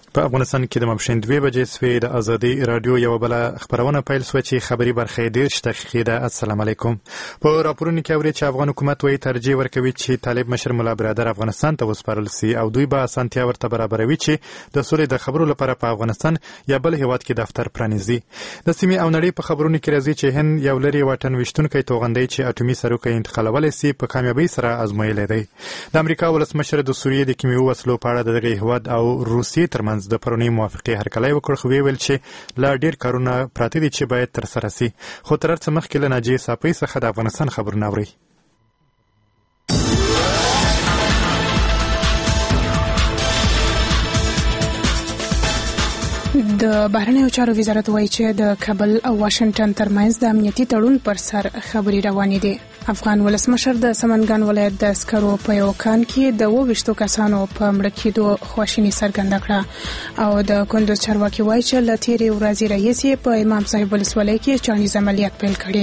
په افغانستان کې د ماپښین 2 بجې سوې د ازادي رادیو یو بل خبرونه پیل شو چې خبري برخه 10 دقیقې ده. السلام علیکم. په راپورونو کې اوري چې افغان حکومت وایي ترجیح ورکوي چې طالب مشر مولا برادر افغانستان ته وسپارل سي او دوی به اسانتیا ورته برابروي چې د سولې د خبرو لپاره په افغانستان یا بل هیواد کې دفتر پرانیزي. د سیمې او نړۍ په خبرونو کې راځي چې هند یو لري واټن وشتونکي توغندي چې اټومي سروکي انتقالولای سي په کامیابی سره ازمویل دی. د امریکا ولسمشر د سوریې د کیمیاوي وسلو په اړه دغه هیواد او روسیې ترمنځ د پرونی موافقه هرکلی وکړ، خو ویل چې لا ډیر کارونه پراته دي چې باید تر سره سي. خو تر څه مخکې له ناجی صافی څخه د افغانستان خبرونه اوري. د بهرنیو چارو وزارت وایي چې د کابل او واشنگټن ترمنځ د امنیتي تړون پر سر خبري روانې دي. افغان ولسمشر د سمنګان ولایت د عسکرو په یو کان کې د 22 کسانو په مړه کېدو خواشیني څرګنده کړه او د کندوز چارواکي وایي چې له تېرې ورځې راهیسې په امام صاحب ولسوالۍ کې چانیز عملیات پیل کړي.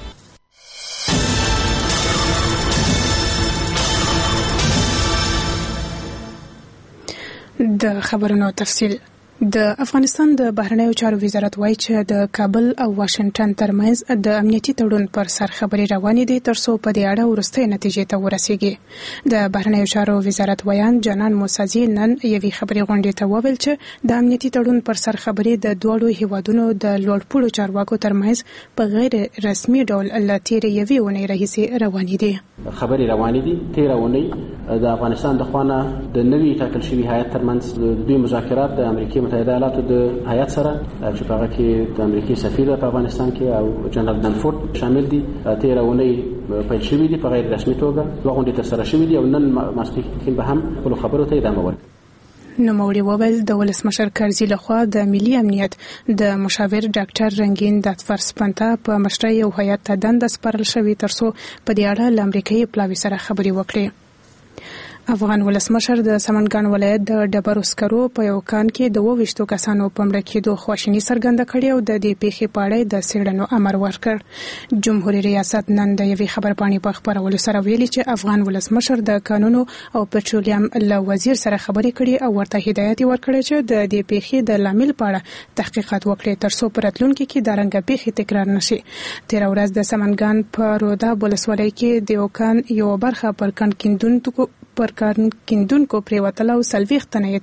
د خبرونو تفصیل. د افغانستان د بهرنیو چارو وزارت وایي چې د کابل او واشنگټن ترمنځ د امنیتي تړون پر سر خبري روانې دي ترڅو په دې اړه وروستۍ نتیجې ته ورسیږي. د بهرنیو چارو وزارت ویان جنان موسازي نن یوې خبري غونډې ته وویل چې د امنیتي تړون پر سر خبري د دوړو هیوادونو د لوړپوړو چارواکو ترمنځ په غیر رسمي ډول له تېرې یوې اونۍ راهیسې روانې دي. خبري روانې دي. تېره اونۍ د افغانستان د خوانه د نوي ټاکل شوي هیئت ترمنځ د دوی مذاکرات د امریکا متحده ایالاتو د هیئت سره چې په هغه کې د امریکای سفیر په افغانستان کې او جنرال دنفورد شامل دي. 13 اونۍ پیل شوې دي په غیر رسمي توګه. دوه غونډې ترسره شوې دي او نن ماسپښین به هم خپلو خبرو ته ادامه ورکړي. نوموړي وویل د ولسمشر کرزي لخوا د ملي امنیت د مشاور ډاکټر رنگین داتفر سپنتا په مشرۍ یو هیئت ته دنده سپارل شوې ترڅو په دې اړه له امریکایي پلاوي سره خبرې وکړي. افغان ولسمشر د سمنګان ولایت د ډبرو سکرو په یو کان کې د 22 کسانو په مړه کېدو خواشیني څرګنده کړې او د دې پیښې په اړه د څېړنو امر ورکړ. جمهوریت ریاست نن د یوې خبرپاڼې په خپرولو سره ویلي چې افغان ولسمشر د قانونو او پټرولیم له وزیر سره خبرې کړې او ورته هدایت ورکړی چې د دې پیښې د لامل په اړه تحقیقات وکړي ترڅو په راتلونکي کې د رنګه پیښې تکرار نشي. تېره ورځ د سمنګان په روداب ولسوالۍ کې د یو کان یو برخه پر کان کیندونکو پریوتل او 40 تنه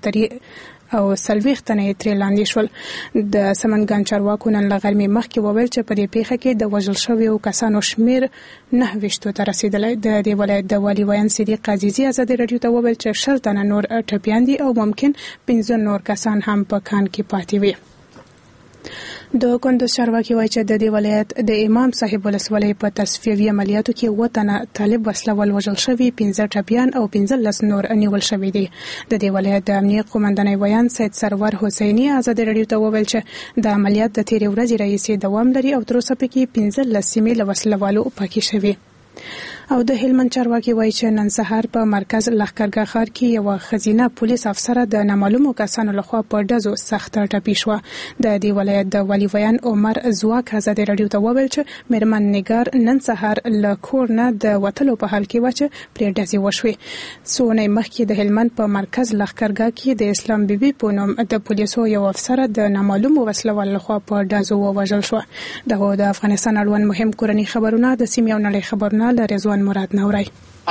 ترې لاندې شول. د سمنګان چارواکو نن له غرمې مخکې وویل چې په دې پیښه کې د وژل شویو کسانو شمیر 29 ته رسیدلی. د دې ولایت د والي ویان صدیق عزیزي ازادي رادیو ته وویل چې 10 تنه نور ټپیان دي او ممکن 15 نور کسان هم په کان کې پاتې وي. د کندوز چارواکي وایي چې د دې ولایت د امام صاحب ولسوالۍ په تصفیوي عملیاتو کې 7 تنه طالب وسله وال وژل شوي، 15 ټپیان او 15 نور نیول شوي دي. د دې ولایت د امنیه قومندانۍ ویان سید سرور حسیني ازادي رادیو ته وویل چې د عملیات د تېرې ورځې راهیسې دوام لري او تر اوسه پکې 15 سیمې له وسله والو پاکې شوي. او د هلمند چارواکي وایي چې نن سهار په مرکز لښکرګاه ښار کې یو خزینه پولیس افسره د نامعلومو کسانو لخوا په ډزو سخته ټپي شوه. د دې ولایت د والي ویان عمر زواک ازادي رادیو ته وویل چې میرمن نګار نن سهار له کور نه د وتلو په حال کې وه چې پرې ډزې وشوې. څو اونۍ مخکې د هلمند په مرکز لښکرګاه کې د اسلام بیبي په نوم د پولیسو یو افسره د نامعلومو وسلوال لخوا په ډزو ووژل شوه. دغه د افغانستان اړوند مهم کورني خبرونه د سیمې او نړۍ خبرونه له رضوان مراد نورای.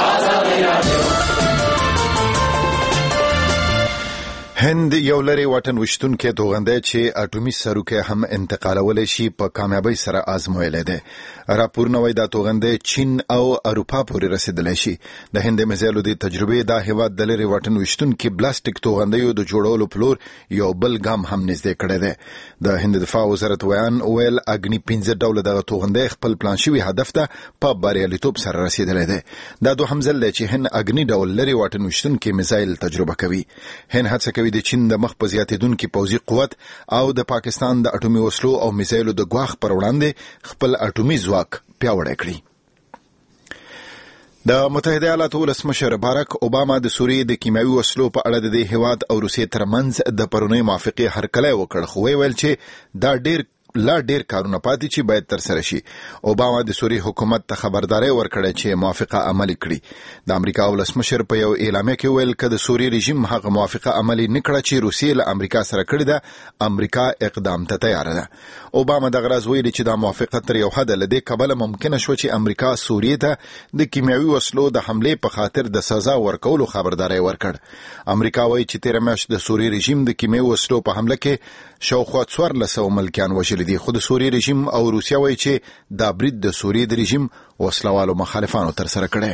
هند یو لري واټن وشتونکي توغندی چې اټومي سروکي هم انتقالولی شي په کامیابی سره آزمویلی دی. راپورونه وایي دا توغندی چین او اروپا پورې رسیدلی شي. د هند میزایلو د تجربې دا هیواد د لري واټن وشتونکي بلاستیک توغندیو د جوړولو پلور یو بل ګام هم نږدې کړی دی. د هند دفاع وزارت ویان ویل اګني 15 ډوله دغه توغندی خپل پلان شوي هدف ته په بریالیتوب سره رسیدلی دی. دا دوهم ځل دی چې هند اګني ډول لري واټن وشتونکي میزایل تجربه کوي. هند هڅه کوي د چین د مخ په زیاتېدونکي پوځي قوت او د پاکستان د اټومي وسلو او میزایلو د ګواښ پر وړاندې خپل اټومي ځواک پیاوړی کړي. د متحده ایالاتو ولسمشر باراک اوباما د سوریې د کیمیاوي وسلو په اړه د دې هیواد او روسیې ترمنځ د پرونی موافقې هرکلی وکړ، خو ویل چې دا ډیر لا ډیر کارونه پاتې چې باید تر سره شي. اوباما د سوریې حکومت ته خبرداري ورکړه چې موافقه عملي کړي. د امریکا ولسمشر په یو اعلامیه کې ویل چې د سوریې رژیم هغه موافقه عملي نکړه چې روسیې له امریکا سره کړې ده. امریکا اقدام ته تیار ده. اوباما د غرض ویلي چې دا موافقه تر یو حد له دې کبله ممکنه شو چې امریکا سوریې ته د کیمیاوي وسلو د حمله په خاطر د سزا ورکولو خبرداري ورکړ. امریکا وایي چې تیر میاشت د سوریې رژیم د کیمیاوي وسلو په حمله کې شاوخوا 1400 ملکیان وژل دي. خو د سوریې رژیم او روسیا وایي چې دا برید د سوریې د رژیم وسلوالو مخالفانو تر سره کړي.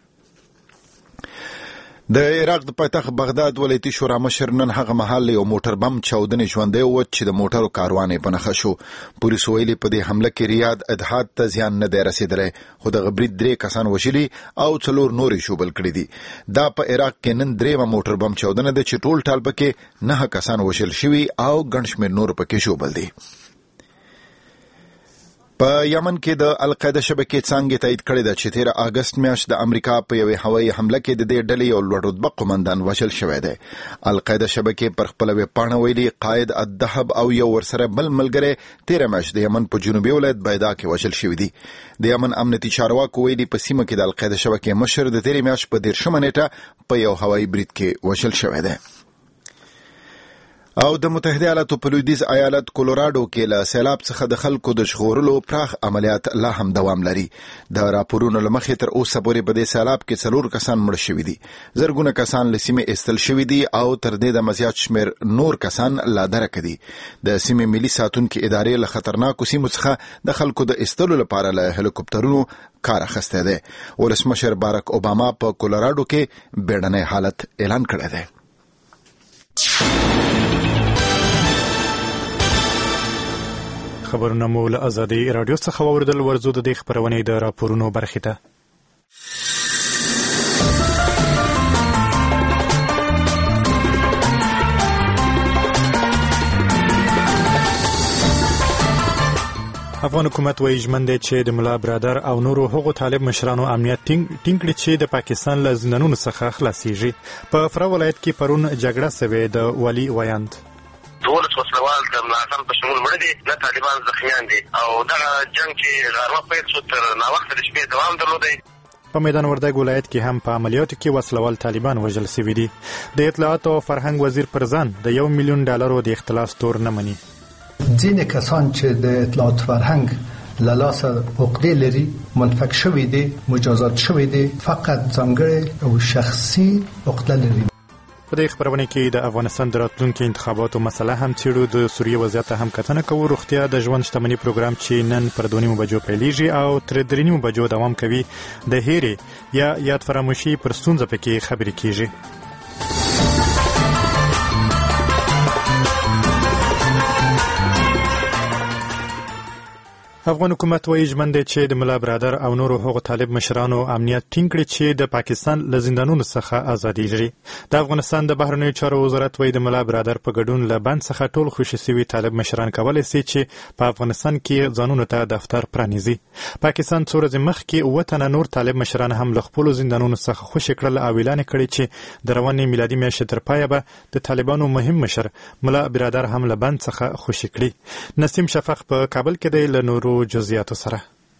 د عراق د پایتخت بغداد ولایتي شورا مشر نن هغه مهال یو موټر بم چاودنې ژوندی و چې د موټرو کاروان یې په نښه شو. پولیسو ویلي په دې حمله کې ریاض اتحاد ته زیان نه دی رسېدلی، خو دغه برید 3 کسان وژلي او 4 نور ژوبل کړي دي. دا په عراق کې نن 3 موټر بم چاودنه ده چې ټول ټال پکې 9 کسان وژل شوي او ګڼ شمېر نور پکې ژوبل دي. په یمن کې د القاعده شبکې څانګې تایید کړې ده چې 13 اگست میاشت د امریکا په یوې هوایي حمله کې د دې ډلې یو لوړ رتبه قومندان وژل شوی دی. القاعده شبکې پر خپل ویبپاڼه ویلي قائد الذهب او یو ورسره بل ملګری 13 میاشت د یمن په جنوبي ولایت بایدا کې وژل شوی دی. د یمن امنیتي چارواکو ویلي په سیمه کې د القاعده شبکې مشر د 13 میاشت په 13 نیټه په یو هوایي برید کې وژل شوی دی. او د متحده ایالاتو په لویدیځ ایالت کولوراډو کې له سیلاب څخه د خلکو د ژغورلو پراخ عملیات لا هم دوام لري. د راپورونو له مخې تر اوسه پورې په دې سیلاب کې 4 کسان مړ شوي دي. زرګونه کسان له سیمې ایستل شوي دي او تر دې د مزیات شمېر نور کسان لا درکه دي. د سیمې ملي ساتونکو ادارې له خطرناکو سیمو څخه د خلکو د ایستلو لپاره له هلیکوپټرونو کار اخیستی دی. ولسمشر باراک اوباما په کولوراډو کې بیړنی حالت اعلان کړی دی. خبرونه مو له ازادي رادیو څخه واوریدل. ورځو د دې خبرونې د راپورونو برخې ته. افغان حکومت وایي ژمن دی چې د ملا برادر او نورو هغو طالب مشرانو امنیت ټینګ کړي چې د پاکستان له زندانونو څخه خلاصیږي. په فرا ولایت کې پرون جګړه سوې د والي ویاند. دولت وسلوال د ملازم په شمول مړه دي، نه طالبان زخمیان دي او دغه جنگ چې غرمه پیل شو تر ناوخته د شپې دوام درلودی. په میدان وردګ ولایت کې هم په عملیاتو کې وسلوال طالبان وژل شوي دي. د اطلاعات او فرهنګ وزیر پر ځان د $1 میلیون د اختلاس تور نه مني. ځینې کسان چې د اطلاعات فرهنګ له لاسه عقدې لري منفک شوي دي، مجازات شوي دي، فقط ځانګړې او شخصي عقده لري. په دې خبرونه کې د افغانستان د راتلونکي انتخاباتو مسله هم څیړو. د سوریې وضعیت هم کتنه کوو. روغتیا د ژوند شتمنۍ پروګرام چې نن پر 2 بجو پیلیږي او تر 3 بجو دوام کوي. د هېرې یا یاد فراموشي پر ستونزه پکې خبرې کیږي. افغان حکومت وایي ژمن دی چې د ملا برادر او نورو هغو طالب مشرانو امنیت ټینګ کړي چې د پاکستان له زندانونو څخه ازادېږي. د افغانستان د بهرنیو چارو وزارت وایي د ملا برادر په ګډون له بند څخه ټول خوشي شوي طالب مشران کولی شي چې په افغانستان کې ځانونو ته دفتر پرانیزي. پاکستان څو ورځې مخکې 7 تنه نور طالب مشران هم له خپلو زندانونو څخه خوشي کړل او اعلان کړی چې د روانې میلادي میاشتې تر پایه به د طالبانو مهم مشر ملا برادر هم له بند څخه خوشي کړي. نسیم شفق په کابل کې دی له نورو جزئیاتو سره.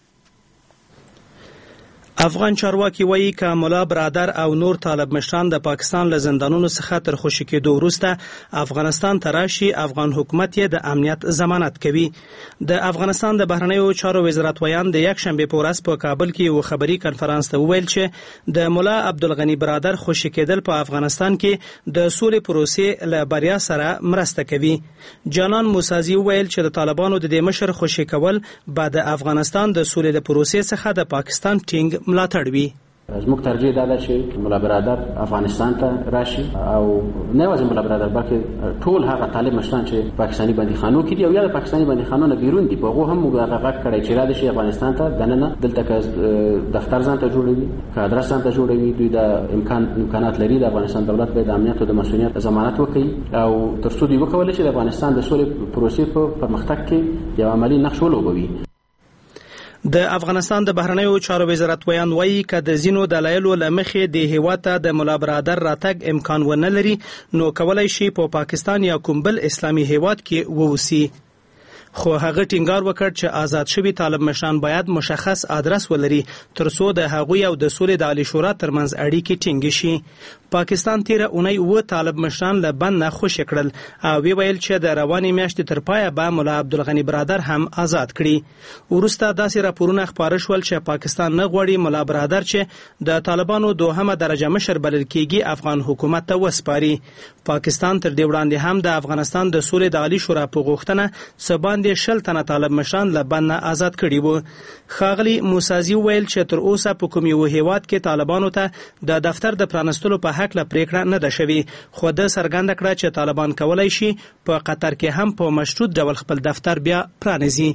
افغان چارواکي وایي که ملا برادر او نور طالب مشران د پاکستان له زندانونو څخه تر خوشي کېدو وروسته افغانستان ته راشي، افغان حکومت یې د امنیت ضمانت کوي. د افغانستان د بهرنیو چارو وزارت ویان د یکشنبې په ورځ په کابل کې یو خبري کنفرانس ته وویل چې د ملا عبدالغني برادر خوشي کېدل په افغانستان کې د سولې پروسې له بریا سره مرسته کوي. جانان موسازي وویل چې د طالبانو د دې مشر خوشي کول به د افغانستان د سولې د پروسې څخه د پاکستان ټینګ ملاتړ وي. زموږ ترجیح دا ده چې ملا برادر افغانستان ته راشي او نه یوازې ملا برادر بلکې ټول هغه طالب مشران چې پاکستاني بندیخانو کې دي او یا د پاکستاني بندیخانو نه بیرون دي، په هغو هم موږ هغه غږ کړی چې را دي شي افغانستان ته دننه دلته که دفتر ځان ته جوړوي، که ادرس ځان ته جوړوي، دوی د امکانات لري. د افغانستان دولت باید د امنیت او د مسؤلیت ضمانت وکړي او تر څو دوی وکولی چې د افغانستان د سولې پروسې په پرمختګ کې یو عملي نقش ولوبوي. د افغانستان د بهرنیو چارو وزارت ویان وایي که د ځینو دلایلو له مخې د هېواد ته د ملا برادر راتګ امکان ونه لري، نو کولی شي په پاکستان یا کوم بل اسلامي هېواد کې واوسي. خو هغه ټینګار وکړ چې آزاد شوي طالب مشران باید مشخص ادرس ولري ترڅو د هغوی او د سولې د عالی شورا ترمنځ اړیکې ټینګې شي. پاکستان تیره اونۍ 7 طالب مشران له بند نه خوشي کړل او ویل چې د روانې میاشتې تر پایه به ملا عبدالغني برادر هم آزاد کړي. وروسته داسې راپورونه خپاره شول چې پاکستان نه غواړي ملا برادر چې د طالبانو دوهمه درجه مشر بلل کېږي افغان حکومت ته وسپاري. پاکستان تر دې وړاندې هم د افغانستان د سولې د عالی شورا په غوښتنه څه باندې 10 تنه طالب مشران له بند نه آزاد کړي وو. ښاغلي موسازي ویل چې تر اوسه په کوم یو هیواد کې طالبانو ته د دفتر د پرانستلو په حق له پریکړه نه ده شوې، خو د څرګنده کړه چې طالبان کولای شي په قطر کې هم په مشروط ډول خپل دفتر بیا پرانیزي.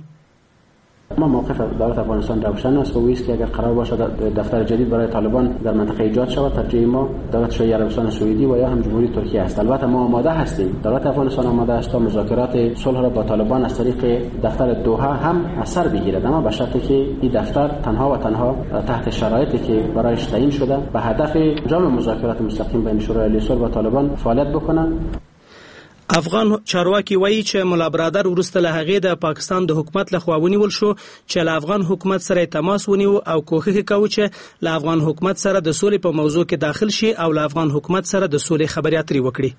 ما موقف دولت افغانستان روشن است و است که اگر قرار باشد دفتر جدید برای طالبان در منطقه ایجاد شود ترجیح ما دولت شورای عربستان سعودی و یا هم جمهوری ترکیه است. البته ما آماده هستیم، دولت افغانستان آماده است تا مذاکرات صلح را با طالبان از طریق دفتر دوحه هم اثر بگیرد، اما به شرطی که این دفتر تنها و تنها تحت شرایطی که برایش تعیین شده به هدف انجام مذاکرات مستقیم بین شورای عالی صلح و طالبان فعالیت بکنند. افغان چارواکي وایي چې ملا برادر وروسته له هغې د پاکستان د حکومت لخوا ونیول شو چې له افغان حکومت سره تماس ونیو او کوښښ کوي چې له افغان حکومت سره د سولې په موضوع کې داخل شي او له افغان حکومت سره د سولې خبرې اترې وکړي.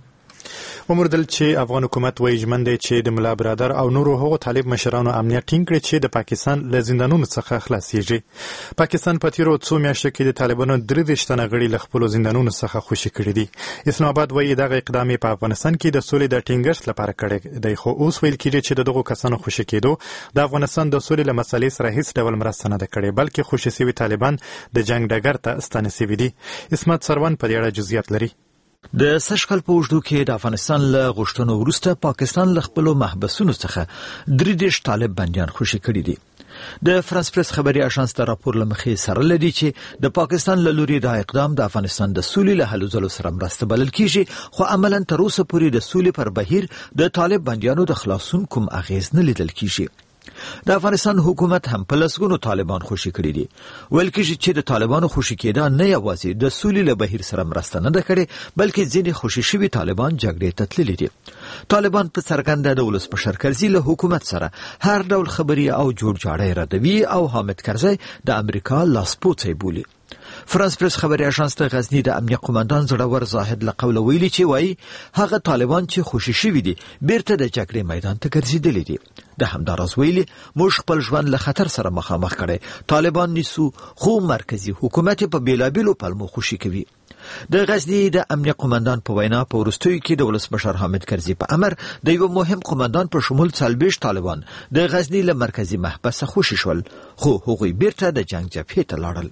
ومردل چې افغان حکومت وایي ژمن دی چې د ملا برادر او نورو هغو طالب مشرانو امنیت ټینګ کړي چې د پاکستان له زندانونو څخه خلاصيږي. پاکستان په تیرو څو میاشتو کې د طالبانو 23 تنه غړي له خپلو زندانونو څخه خوشي کړي دي. اسلام آباد وایي دغه اقدام په افغانستان کې د سولې د ټینګښت لپاره کړی دی، خو اوس ویل کېږي چې دغه کسانو خوشي کېدو د افغانستان د سولې له مسلې سره هیڅ ډول مرسته نه ده کړې، بلکې خوشي شوي طالبان د جنگ ډګر ته ستانه شوي دي. اسمت سروان په دې اړه جزئیات لري. د سشکل په اوږدو کې د افغانستان له غوښتنو وروسته پاکستان له خپلو محبسونو څخه 23 طالب بندیان خوشي کړي دي. د فرانس پریس خبري اژانس د راپور له مخې سره لدی چې د پاکستان له لوري د اقدام د افغانستان د سولې له هلو ځلو سره مرسته بلل کیږي، خو عملاً تر اوسه پورې د سولې پر بهیر د طالب بندیانو د خلاصون کوم اغیز نه لیدل کیږي. د افغانستان حکومت هم په لسګونو طالبان خوشي کړي دي. ویل کېږي چې د طالبانو خوشي کېدا نه یوازې د سولې له بهیر سره مرسته نه ده کړې، بلکې ځینې خوشي شوي طالبان جګړې ته تللي دي. طالبان په څرګنده د ولسمشر کرزي له حکومت سره هر ډول خبري او جوړجاړی ردوي او حامد کرزي د امریکا لاسپوڅی بولي. فرانس پریس خبري اژانس د غزنی د امنیه قومندان زړور زاهد له قوله ویلي چې وایي هغه طالبان چې خوشي شوي دي بیرته د جګړې میدان ته ګرځېدلي دي. د همداراز ویلي موږ خپل ژوند له خطر سره مخامخ کړی، طالبان نیسو خو مرکزی حکومت په بیلابیلو پلمو خوشي کوي. د غزنی د امنیه قومندان په وینا په وروستیو کې د ولسمشر حامد کرزي په امر د یو مهم قومندان په شمول 40 طالبان د غزنی له مرکزی محبس خوشي شول، خو هغوی بیرته د جنگ جبهې ته لاړل.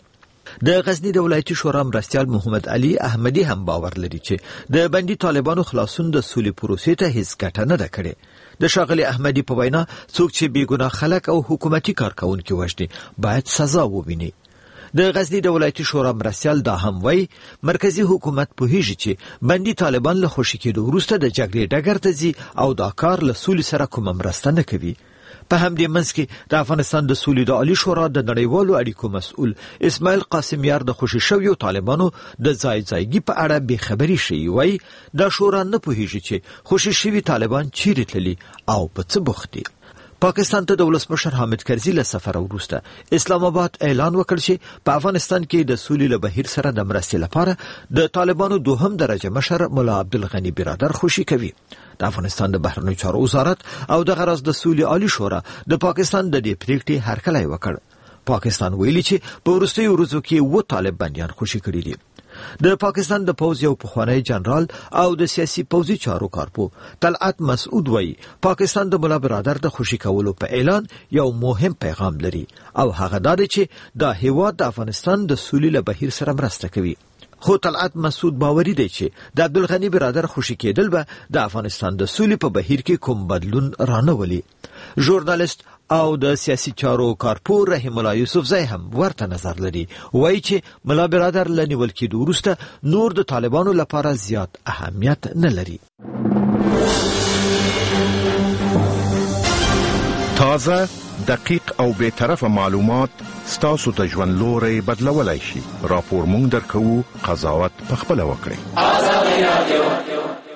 د غزنی د ولایتي شورا مرستیال محمد علي احمدي هم باور لري چې د بندي طالبانو خلاصون د سولې پروسې ته هیڅ ګټه نه ده کړې. د شاغلي احمدي په وینا څوک چې بیګناه خلک او حکومتي کارکونکي وژني باید سزا وویني. د غزنی د ولایتي شورا مرستیال دا هم وایي مرکزی حکومت پوهیږي چې بندي طالبان له خوشي کېدو وروسته د جګړې ډګر ته ځي او دا کار له سولې سره کومه مرسته نه کوي. په همدې منځ کې د افغانستان د سولې د عالی شورا د نړیوالو اړیکو مسؤل اسماعیل قاسمیار د خوشي شویو طالبانو د ځایځایګي په اړه بې خبري شوی وایي دا شورا نه پوهیږي چې خوشي شوي طالبان چیرې تللي او په څه بوخت دي. پاکستان ته د ولسمشر حامد کرزي له سفر وروسته اسلام آباد اعلان وکړ چې په افغانستان کې د سولې له بهیر سره د مرستې لپاره د طالبانو دوهم درجه مشر ملا عبدالغني برادر خوشي کوي. د افغانستان د بهرنیو چارو وزارت او د غرض د سولې عالی شورا د پاکستان د دې پریکړې هرکلی وکړ. پاکستان ویلي چې په وروستیو ورځو کې 7 طالب بندیان خوشي کړي دي. د پاکستان د پوځ یو پخوانی جنرال او د سیاسي پوځي چارو کارپو طلعت مسعود وایي پاکستان د ملا برادر د خوشي کولو په اعلان یو مهم پیغام لري او هغه دا دی چې دا هیواد د افغانستان د سولې له بهیر سره مرسته کوي. خو طلعت مسعود باوري دی چې د عبدالغني برادر خوشي کېدل به د افغانستان د سولې په بهیر کې کوم بدلون رانهولي. ژورنالیست او د سیاسي چارو کارپور رحیم الله یوسفزی هم ورته نظر لري. وایي چې ملا برادر له نیول کېدو وروسته نور د طالبانو لپاره زیات اهمیت نه لري. تازه، دقیق او بی‌طرفه معلومات ستاسو د ژوند لوري بدلولای شي. راپور مونږ درکوو، قضاوت پخپله وکړئ.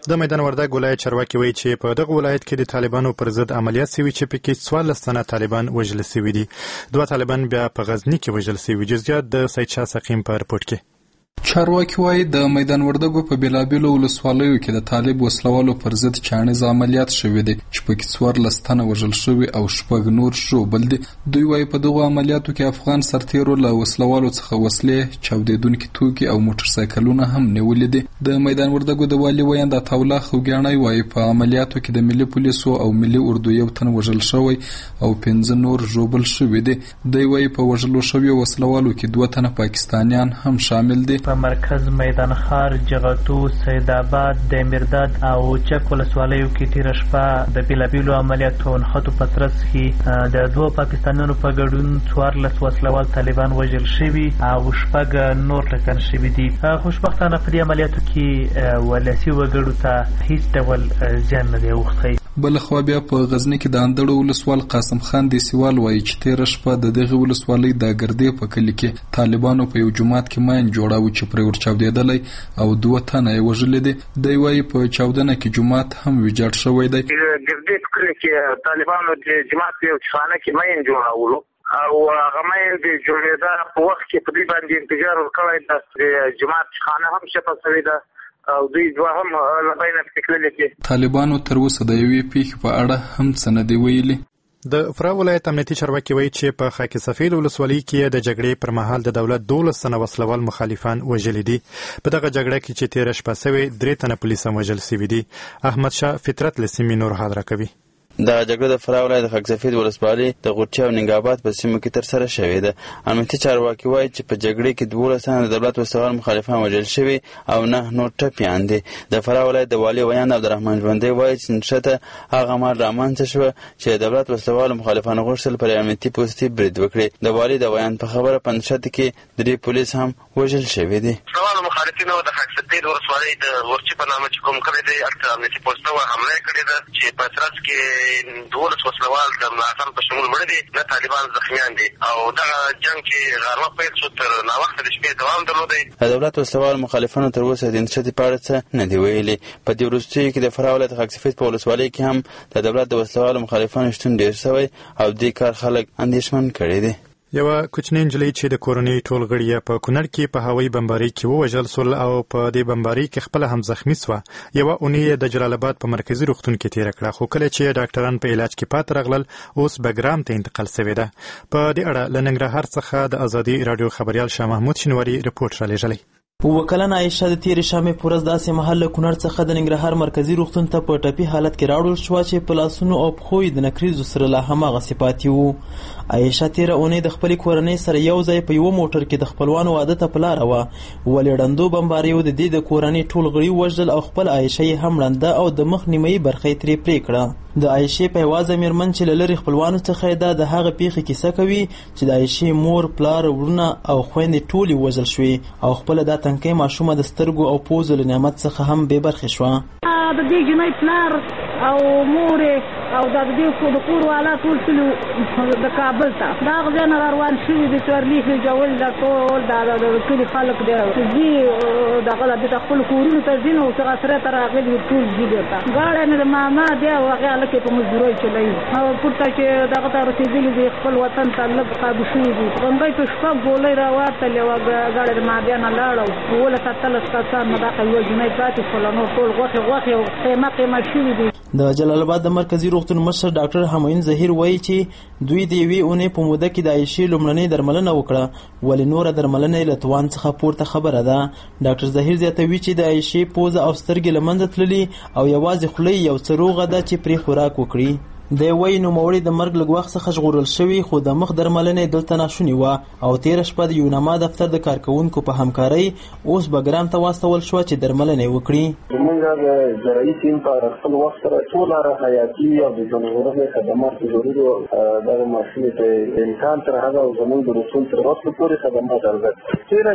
د میدان وردګ ولایت چارواکي وایي چې په دغه ولایت کې د طالبانو پر ضد عملیات شوي چې پکې 14 تنه طالبان وژل شوي دي. 2 طالبان بیا په غزني کې وژل شوي. جزئیات د سید شاه سقیم په رپورټ کې. چارواکي وایي د میدان وردګو په بیلابیلو ولسوالیو کې د طالب وسلوالو پر ضد چاڼیز عملیات شوي دي چې پکې 14 تنه وژل شوي او 6 نور ژوبل دي. دوی وایي په دغو عملیاتو کې افغان سرتیرو له وسلوالو څخه وسلې، چاودیدونکي توکي او موټرسایکلونه هم نیولي دي. د میدان وردګو د والي ویاند عطاالله خوګیاڼی وایي په عملیاتو کې د ملي پولیسو او ملي اردو یو تن وژل شوی او 15 نور ژوبل شوي دي. دوی وایي په وژلو شویو وسلوالو کې 2 تنه پاکستانیان هم شامل دي. په مرکز میدان خار، جغتو، سید آباد، د مرداد او چک ولسوالیو کې تیر شپه د بیلابیلو عملیاتو نښتو په ترڅ کې د 2 پاکستانیانو په ګډون 14 وسلوال طالبان وژل شوي او 6 نور ټکان شوي دي. خوشبختانه په دې عملیاتو کې ولسي وګړو ته هیڅ ډول زیان نه دی اوښتی. بلخوا بیا په غزني کې د اندړو ولسوال قاسم خان دیسیوال وایي چې تیر شپه د دغه ولسوالۍ د ګردې په کلي کې طالبانو په یو جومات کې ماین جوړاوه چې پرې ورچاودېدلی او 2 تنه یې وژلي دي. دی وایي په چاودنه کې جومات هم ویجاړ شوی دی. ګردې په کلي کې طالبانو د جومات په یو خانه کې ماین جوړاولو او هغه ماین د جوړېدا په وخت کې په دې باندې انفجار ورکړی ده. د جومات خانه هم شپه شوې ده او دوی دوه هم لبینه پکړلې کې. طالبانو تر اوسه د یوې پیښې په اړه هم څه نه دي ویلي. د فراه ولایت امنیتي چارواکي وایي چې په خاک سفید ولسوالۍ کې د جګړې پر مهال د دولت 12 تنه وسلوال مخالفان وژلي دي. په دغه جګړه کې چې تیر شپه شوې 3 تنه پولیس هم وژل شوي دي. احمد شاه فطرت له سیمې نور حاضر کوي. د جګړه د فراه ولایت د خاک سفید ولسوالۍ د غورچي او ننګاباد په سیمو کې ترسره شوې ده. امنیتي چارواکي وایي چې په جګړې کې 12 تنه د دولت وسلوال مخالفان وژل شوي او 9 نور ټپیان دي. د فراه ولایت د والي ویاند عبدالرحمن ژوندی وایي چې نښته هغه مهال رامنځته شوه چې د دولت وسلوال مخالفان غوښتل پر امنیتي پوستې برید وکړي. د والي د ویاند په خبره په نښته کې 3 پولیس هم وژل شوي دي. مخالفینو د خاک سفید ولسوالۍ د غورچي په نامه چې کوم کلی دی هلته امنیتي پوسته حمله کړې ده چې په ترڅ کې 12 وسلوال د ملازم په شمول مړه دي، نه طالبان زخمیان دي او دغه جنګ چې غرمه پیل شو تر ناوخته د شپې دوام درلودی. د دولت وسلوال مخالفانو تر اوسه د نښتې په اړه څه نه دي ویلي. په دې وروستیو کې د فراه ولایت خاک سفید په ولسوالۍ کې هم د دولت د وسلوالو مخالفانو شتون ډېر شوی او دې کار خلک اندېښمن کړي دي. یوه کوچنۍ نجلۍ چې د کورنۍ ټول غړي په کونړ کې په هوایي بمبارۍ کې ووژل سول او په دې بمبارۍ کې خپله هم زخمی سوه. یوه اونۍ د جلال آباد په مرکزي روغتون کې تېره کړه، خو کله چې ډاکټران په علاج کې پاتې راغلل اوس بګرام ته انتقال شوې ده. په دې اړه له ننګرهار څخه د ازادي راډیو خبریال شاه محمود شینواري رپورټ رالیږلی. وکلن عایشه د تیر شامې پورز داسې محل له کونړ څخه د ننګرهار مرکزی روغتون ته په ټپي حالت کې راوړل شو چې په لاسونو او پښو د نکریزو سره لا هماغسې پاتې وو. عایشه تیره اونۍ د خپلې کورنۍ سره یو ځای په یوه موټر کې د خپلوانو واده ته په لاره وه، ولې ړندو بمباریو د دې د کورنۍ ټول غړي ووژل او خپل عایشه یې هم ړنده او د مخ نیمایي برخه یې ترې پرې کړه. د عایشې په یوازه میرمن چې له لرې خپلوانو څخه یې د هغه پیښې کیسه کوي چې د عایشې مور، پلار، وروڼه او خویندې ټولې وژل شوې او خپله دا تنکۍ ماشومه د سترګو او پوزو له نعمت څخه هم بې برخې شوه. د دې جنۍ پلار او مور او د دې د کور والا ټول تلو د کابل ته دا هغه ځای نه روان شوي دي چې ورلیکي جول دا ټول د کلي خلک دی ځي دغه د خپل کورونو ته ځي نو چې غسره ته راغلي ټول ځي دلته ګاډی مې د ماما دی او هغې هلکې په مزدورۍ چلوي او پورته چې دغه ته رسېدلي دي خپل وطن ته لږ قابو شوي دي. غونډۍ په 6 ګولۍ راوتلې وه ګاډی د مابیا نه لاړه 12 کسان نه دغه یوه جنۍ پاتې شوله نور ټول غوښې او قیمه شوي دي. د جلال آباد د مرکزی روغتون مشر ډاکټر همایون ظهیر وایي چې دوی د یوې اونۍ په موده کې د عایشې لومړنۍ درملنه وکړه، ولې نوره درملنه یې له توان څخه پورته خبره ده. ډاکټر ظهیر زیاتوي چې د عایشې پوزه او سترګې له منځه تللي او یوازې خوله یې یو څه روغه ده چې پرې خوراک وکړي. دی وایي نوموړی د مرګ لږ وخت څخه ژغورل شوي، خو د مخ درملنه یې دلته ناشونې وه او تېره شپه د یوناما دفتر د کارکوونکو په همکارۍ اوس بګرام ته واستول شوه چې درملنه یې وکړي. زموږ د زراعي ټیم په خپل وخت سره ټوله حیاتي او د ژغورنې خدمات ضروري دغه ماشینې ته امکان تر هغه او زموږ د روغتون تر وخته پورې خدمات ارزښت. تېره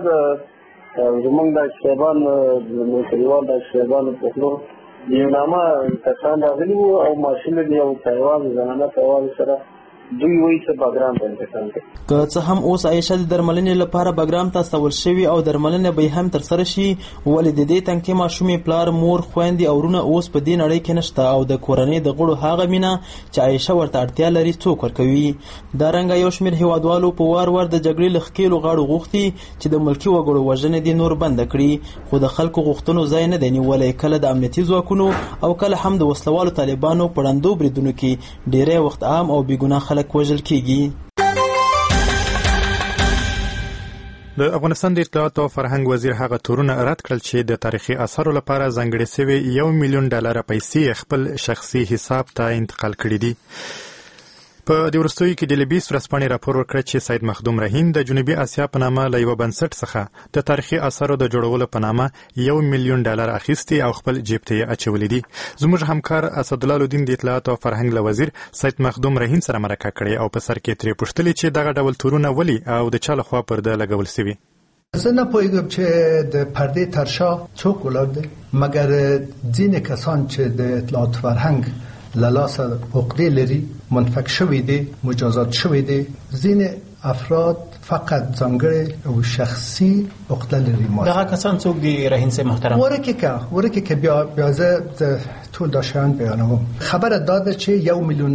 شپه زموږ د شیبان کلیوال د شیبانو په خوله یوناما کسان راغلي وو او ماشین د یو تایوان زنانه تایوان سره دوی وایي چې بګرام ته انتقال کوي. که څه هم اوس عایشه د درملنې لپاره بګرام ته استول شوي او درملنه به هم ترسره شي، ولې د دې تنکي ماشومې پلار، مور، خویندې او ورونه اوس په دې نړۍ کې نشته او د کورنۍ د غړو هغه مینه چې عایشه ورته اړتیا لري څوک ورکوي. دا رنګه یو شمېر هیوادوالو په وار وار د جګړې له ښکېلو غاړو غوښتي چې د ملکي وګړو وژنې دې نور بنده کړي، خو د خلکو غوښتنو ځای نه دی نیولی. کله د امنیتي ځواکونو او کله هم د وسلوالو طالبانو په ړندو بریدونو کې ډیری وخت عام او بېګناه خلک وژل کېږي. د افغانستان د اطلاعات او فرهنګ وزیر هغه تورونه رد کړل چې د تاریخي اثارو لپاره ځانګړې شوی $1 میلیون پیسې خپل شخصي حساب ته انتقال کړې دي. په دې وروستیو کې د لیبیس ورځپاڼې راپور ورکړ چې سید مخدوم رحیم د جنوبي اسیا په نامه له یوه بنسټ څخه د تاریخي اثارو د جوړولو په نامه $1 میلیون اخیستي او خپل جیب ته یې اچولي دي. زموږ همکار اسدالله الدین د اطلاعات او فرهنګ له وزیر سید مخدوم رحیم سره مرکه کړې او په سر کې ترې پوښتلې چې دغه ډول تورونه ولې او د چا لخوا پر ده لګول سوي. زه نه پوهیږم چې د پردې تر شا څوک ولاړ دی، مګر ځینې کسان چې د اطلاعات فرهنګ له لاسه عقدې لري، منفک شوي دي، مجازات شوي دي. ځینې افراد فقط ځانګړې او شخصي عقده لري. دغه کسان څوک دي رهین صاحب محترم؟ ورکه که بیا زه ټول دا شیان بیانوم. خبره دا ده چې $1 میلیون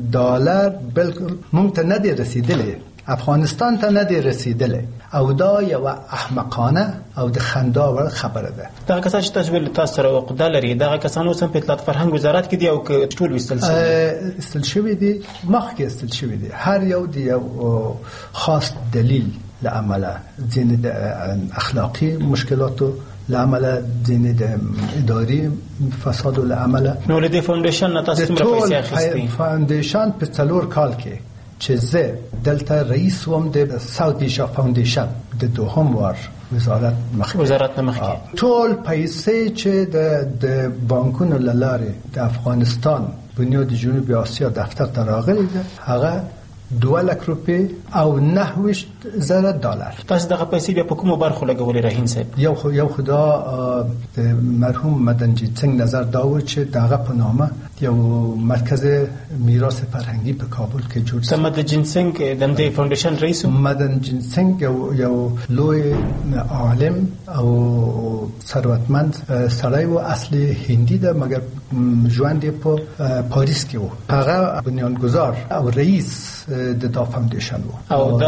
بالکل مونږ ته نه دی رسیدلی، افغانستان ته نه دی رسیدلی او دا یو احمقانه او د خندا وړ خبره ده. دغه کسان چې تاسو ویل تاسو سره عقده لري، دغه کسان اوس هم په اطلاعات فرهنګ وزارت کې دي او ټول استل شوي دي، مخکې استل شوي دي. هر یو د یو خاص دلیل له امله، ځینې د اخلاقي مشکلاتو له امله، ځینې د اداري فسادو له امله. نو له دې فاونډیشن نه تاسو څومره پیسې اخیستې؟ فاونډیشن په 4 کال کې چې زه دلته رئیس وم د ساوت ایشیا فاونډیشن د دوهم وار وزارت مخکې ټول پیسې چې د بانکونو له لارې د افغانستان بنیاد جنوبي آسیا دفتر ته راغلي ده، هغه $2,00,000 او $9,000. تاسو دغه پیسې بیا په کومو برخو لګولې رهین صاحب؟ یو خدا د مرحوم مدنجیت سنگ نظر دا و چې دغه په نامه یو مرکز میراث فرهنګي په کابل کې جوړ شو. مدنجیت سنگ د دې فاونډیشن رئیس و. مدنجیت سنگ یو لوی عالم او ثروتمند سړی و، اصلي هندي ده مګر ژوند یې په پاریس کې و. هغه بنیانگذار او رئیس د دا فاونډیشن و. او دا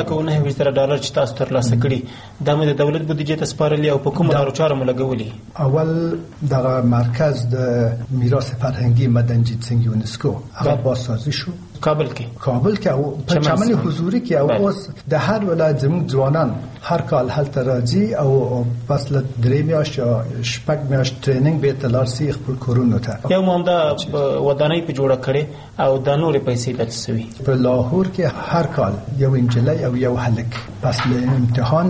$2,900 چې تاسو ترلاسه کړي دا مې د دولت بودیجې ته سپارلي او په کومو لارو چارو مو لګولي؟ اول دغه مرکز د میراث فرهنګي مدنجیت سنگ یونسکو هغه بازسازي شو کابل کې او په چمن حضوري کې او اوس د هر ولایت زموږ ځوانان هر کال هلته راځي او پس له 3 میاشت یا 6 میاشت ټریننګ به تلار سي خپل کورونو ته. یو مامدا ودانۍ په جوړه کړي او د نورې پیسې لڅوي. په لاهور کې هر کال یو انجلۍ او یو هلک پس له امتحان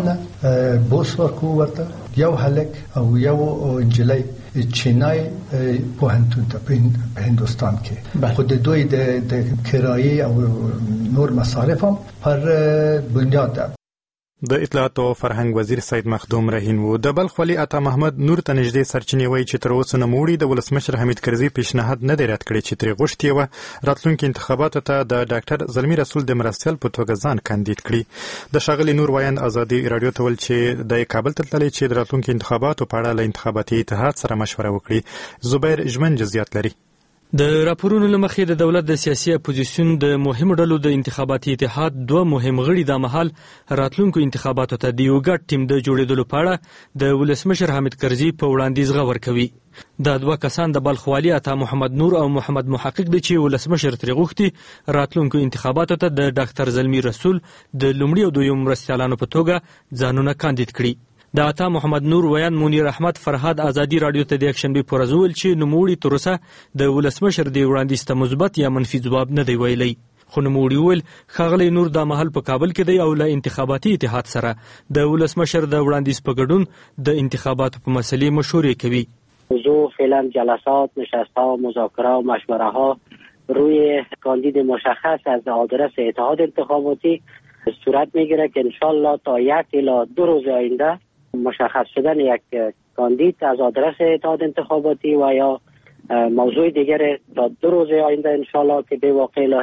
بوس ورکو ورته، یو هلک او یو انجلۍ چینای پوهنتون ته په هندوستان کې. خو د دوی د کرایه او نور مصارف هم پر بنیاد ده. د اطلاعات او فرهنګ وزیر سید مخدوم رحیم و. د بلخ ولی عطا محمد نور ته نږدې سرچینې وایي چې تر اوسه نوموړي د ولسمشر حمید کرزي پیشنهاد نه دی رد کړی چې ترې غوښتي و راتلونکي انتخاباتو ته د ډاکټر زلمي رسول د مرستیال په توګه ځان کاندید کړي. د ښاغلي نور وایند ازادي رادیو ته ویل چې د کابل ته تللی چې د راتلونکي انتخاباتو په اړه له انتخاباتي اتحاد سره مشوره وکړي. زبیر ژمن جزئیات لري. د راپورونو لمخې د دولت د سیاسي اپوزیسیون د مهم ډلو د انتخاباتي اتحاد 2 مهم غړي د مهال راتلونکو انتخاباتو ته د یو ګډ ټیم د جوړېدلو په اړه د ولسمشر حامد کرزي په وړاندیز غور کوي. دا 2 کسان د بلخ والي عطا محمد نور او محمد محقق دي چې ولسمشر ترې غوښتي راتلونکو انتخاباتو ته د ډاکټر زلمي رسول د لومړي او دویم مرستیالانو په توګه ځانونه کاندید کړي. د عطا محمد نور ویان منیر احمد فرهاد ازادي رادیو ته د یکشنبه پر ورځ ویل چې نوموړي تر اوسه د ولسمشر دی وړاندیز ته مثبت یا منفي ځواب نه دی ویلی. خو نوموړي ویل ښاغلی نور دا مهال په کابل کې دی او له انتخاباتي اتحاد سره د ولسمشر د وړاندیز په ګډون د انتخاباتو په مسلې مشورې کوي. موضوع فعلا جلسات، نشست‌ها، مذاکره و مشوره‌ها روی کاندید مشخص از آدرس اتحاد انتخاباتی صورت میگیره که انشالله تا 1 الی 2 روز آینده مشخص شدن یک کاندید از آدرس اتحاد انتخاباتی و یا موضوع دیگر تا 2 روز آینده انشالله که به واقع الهی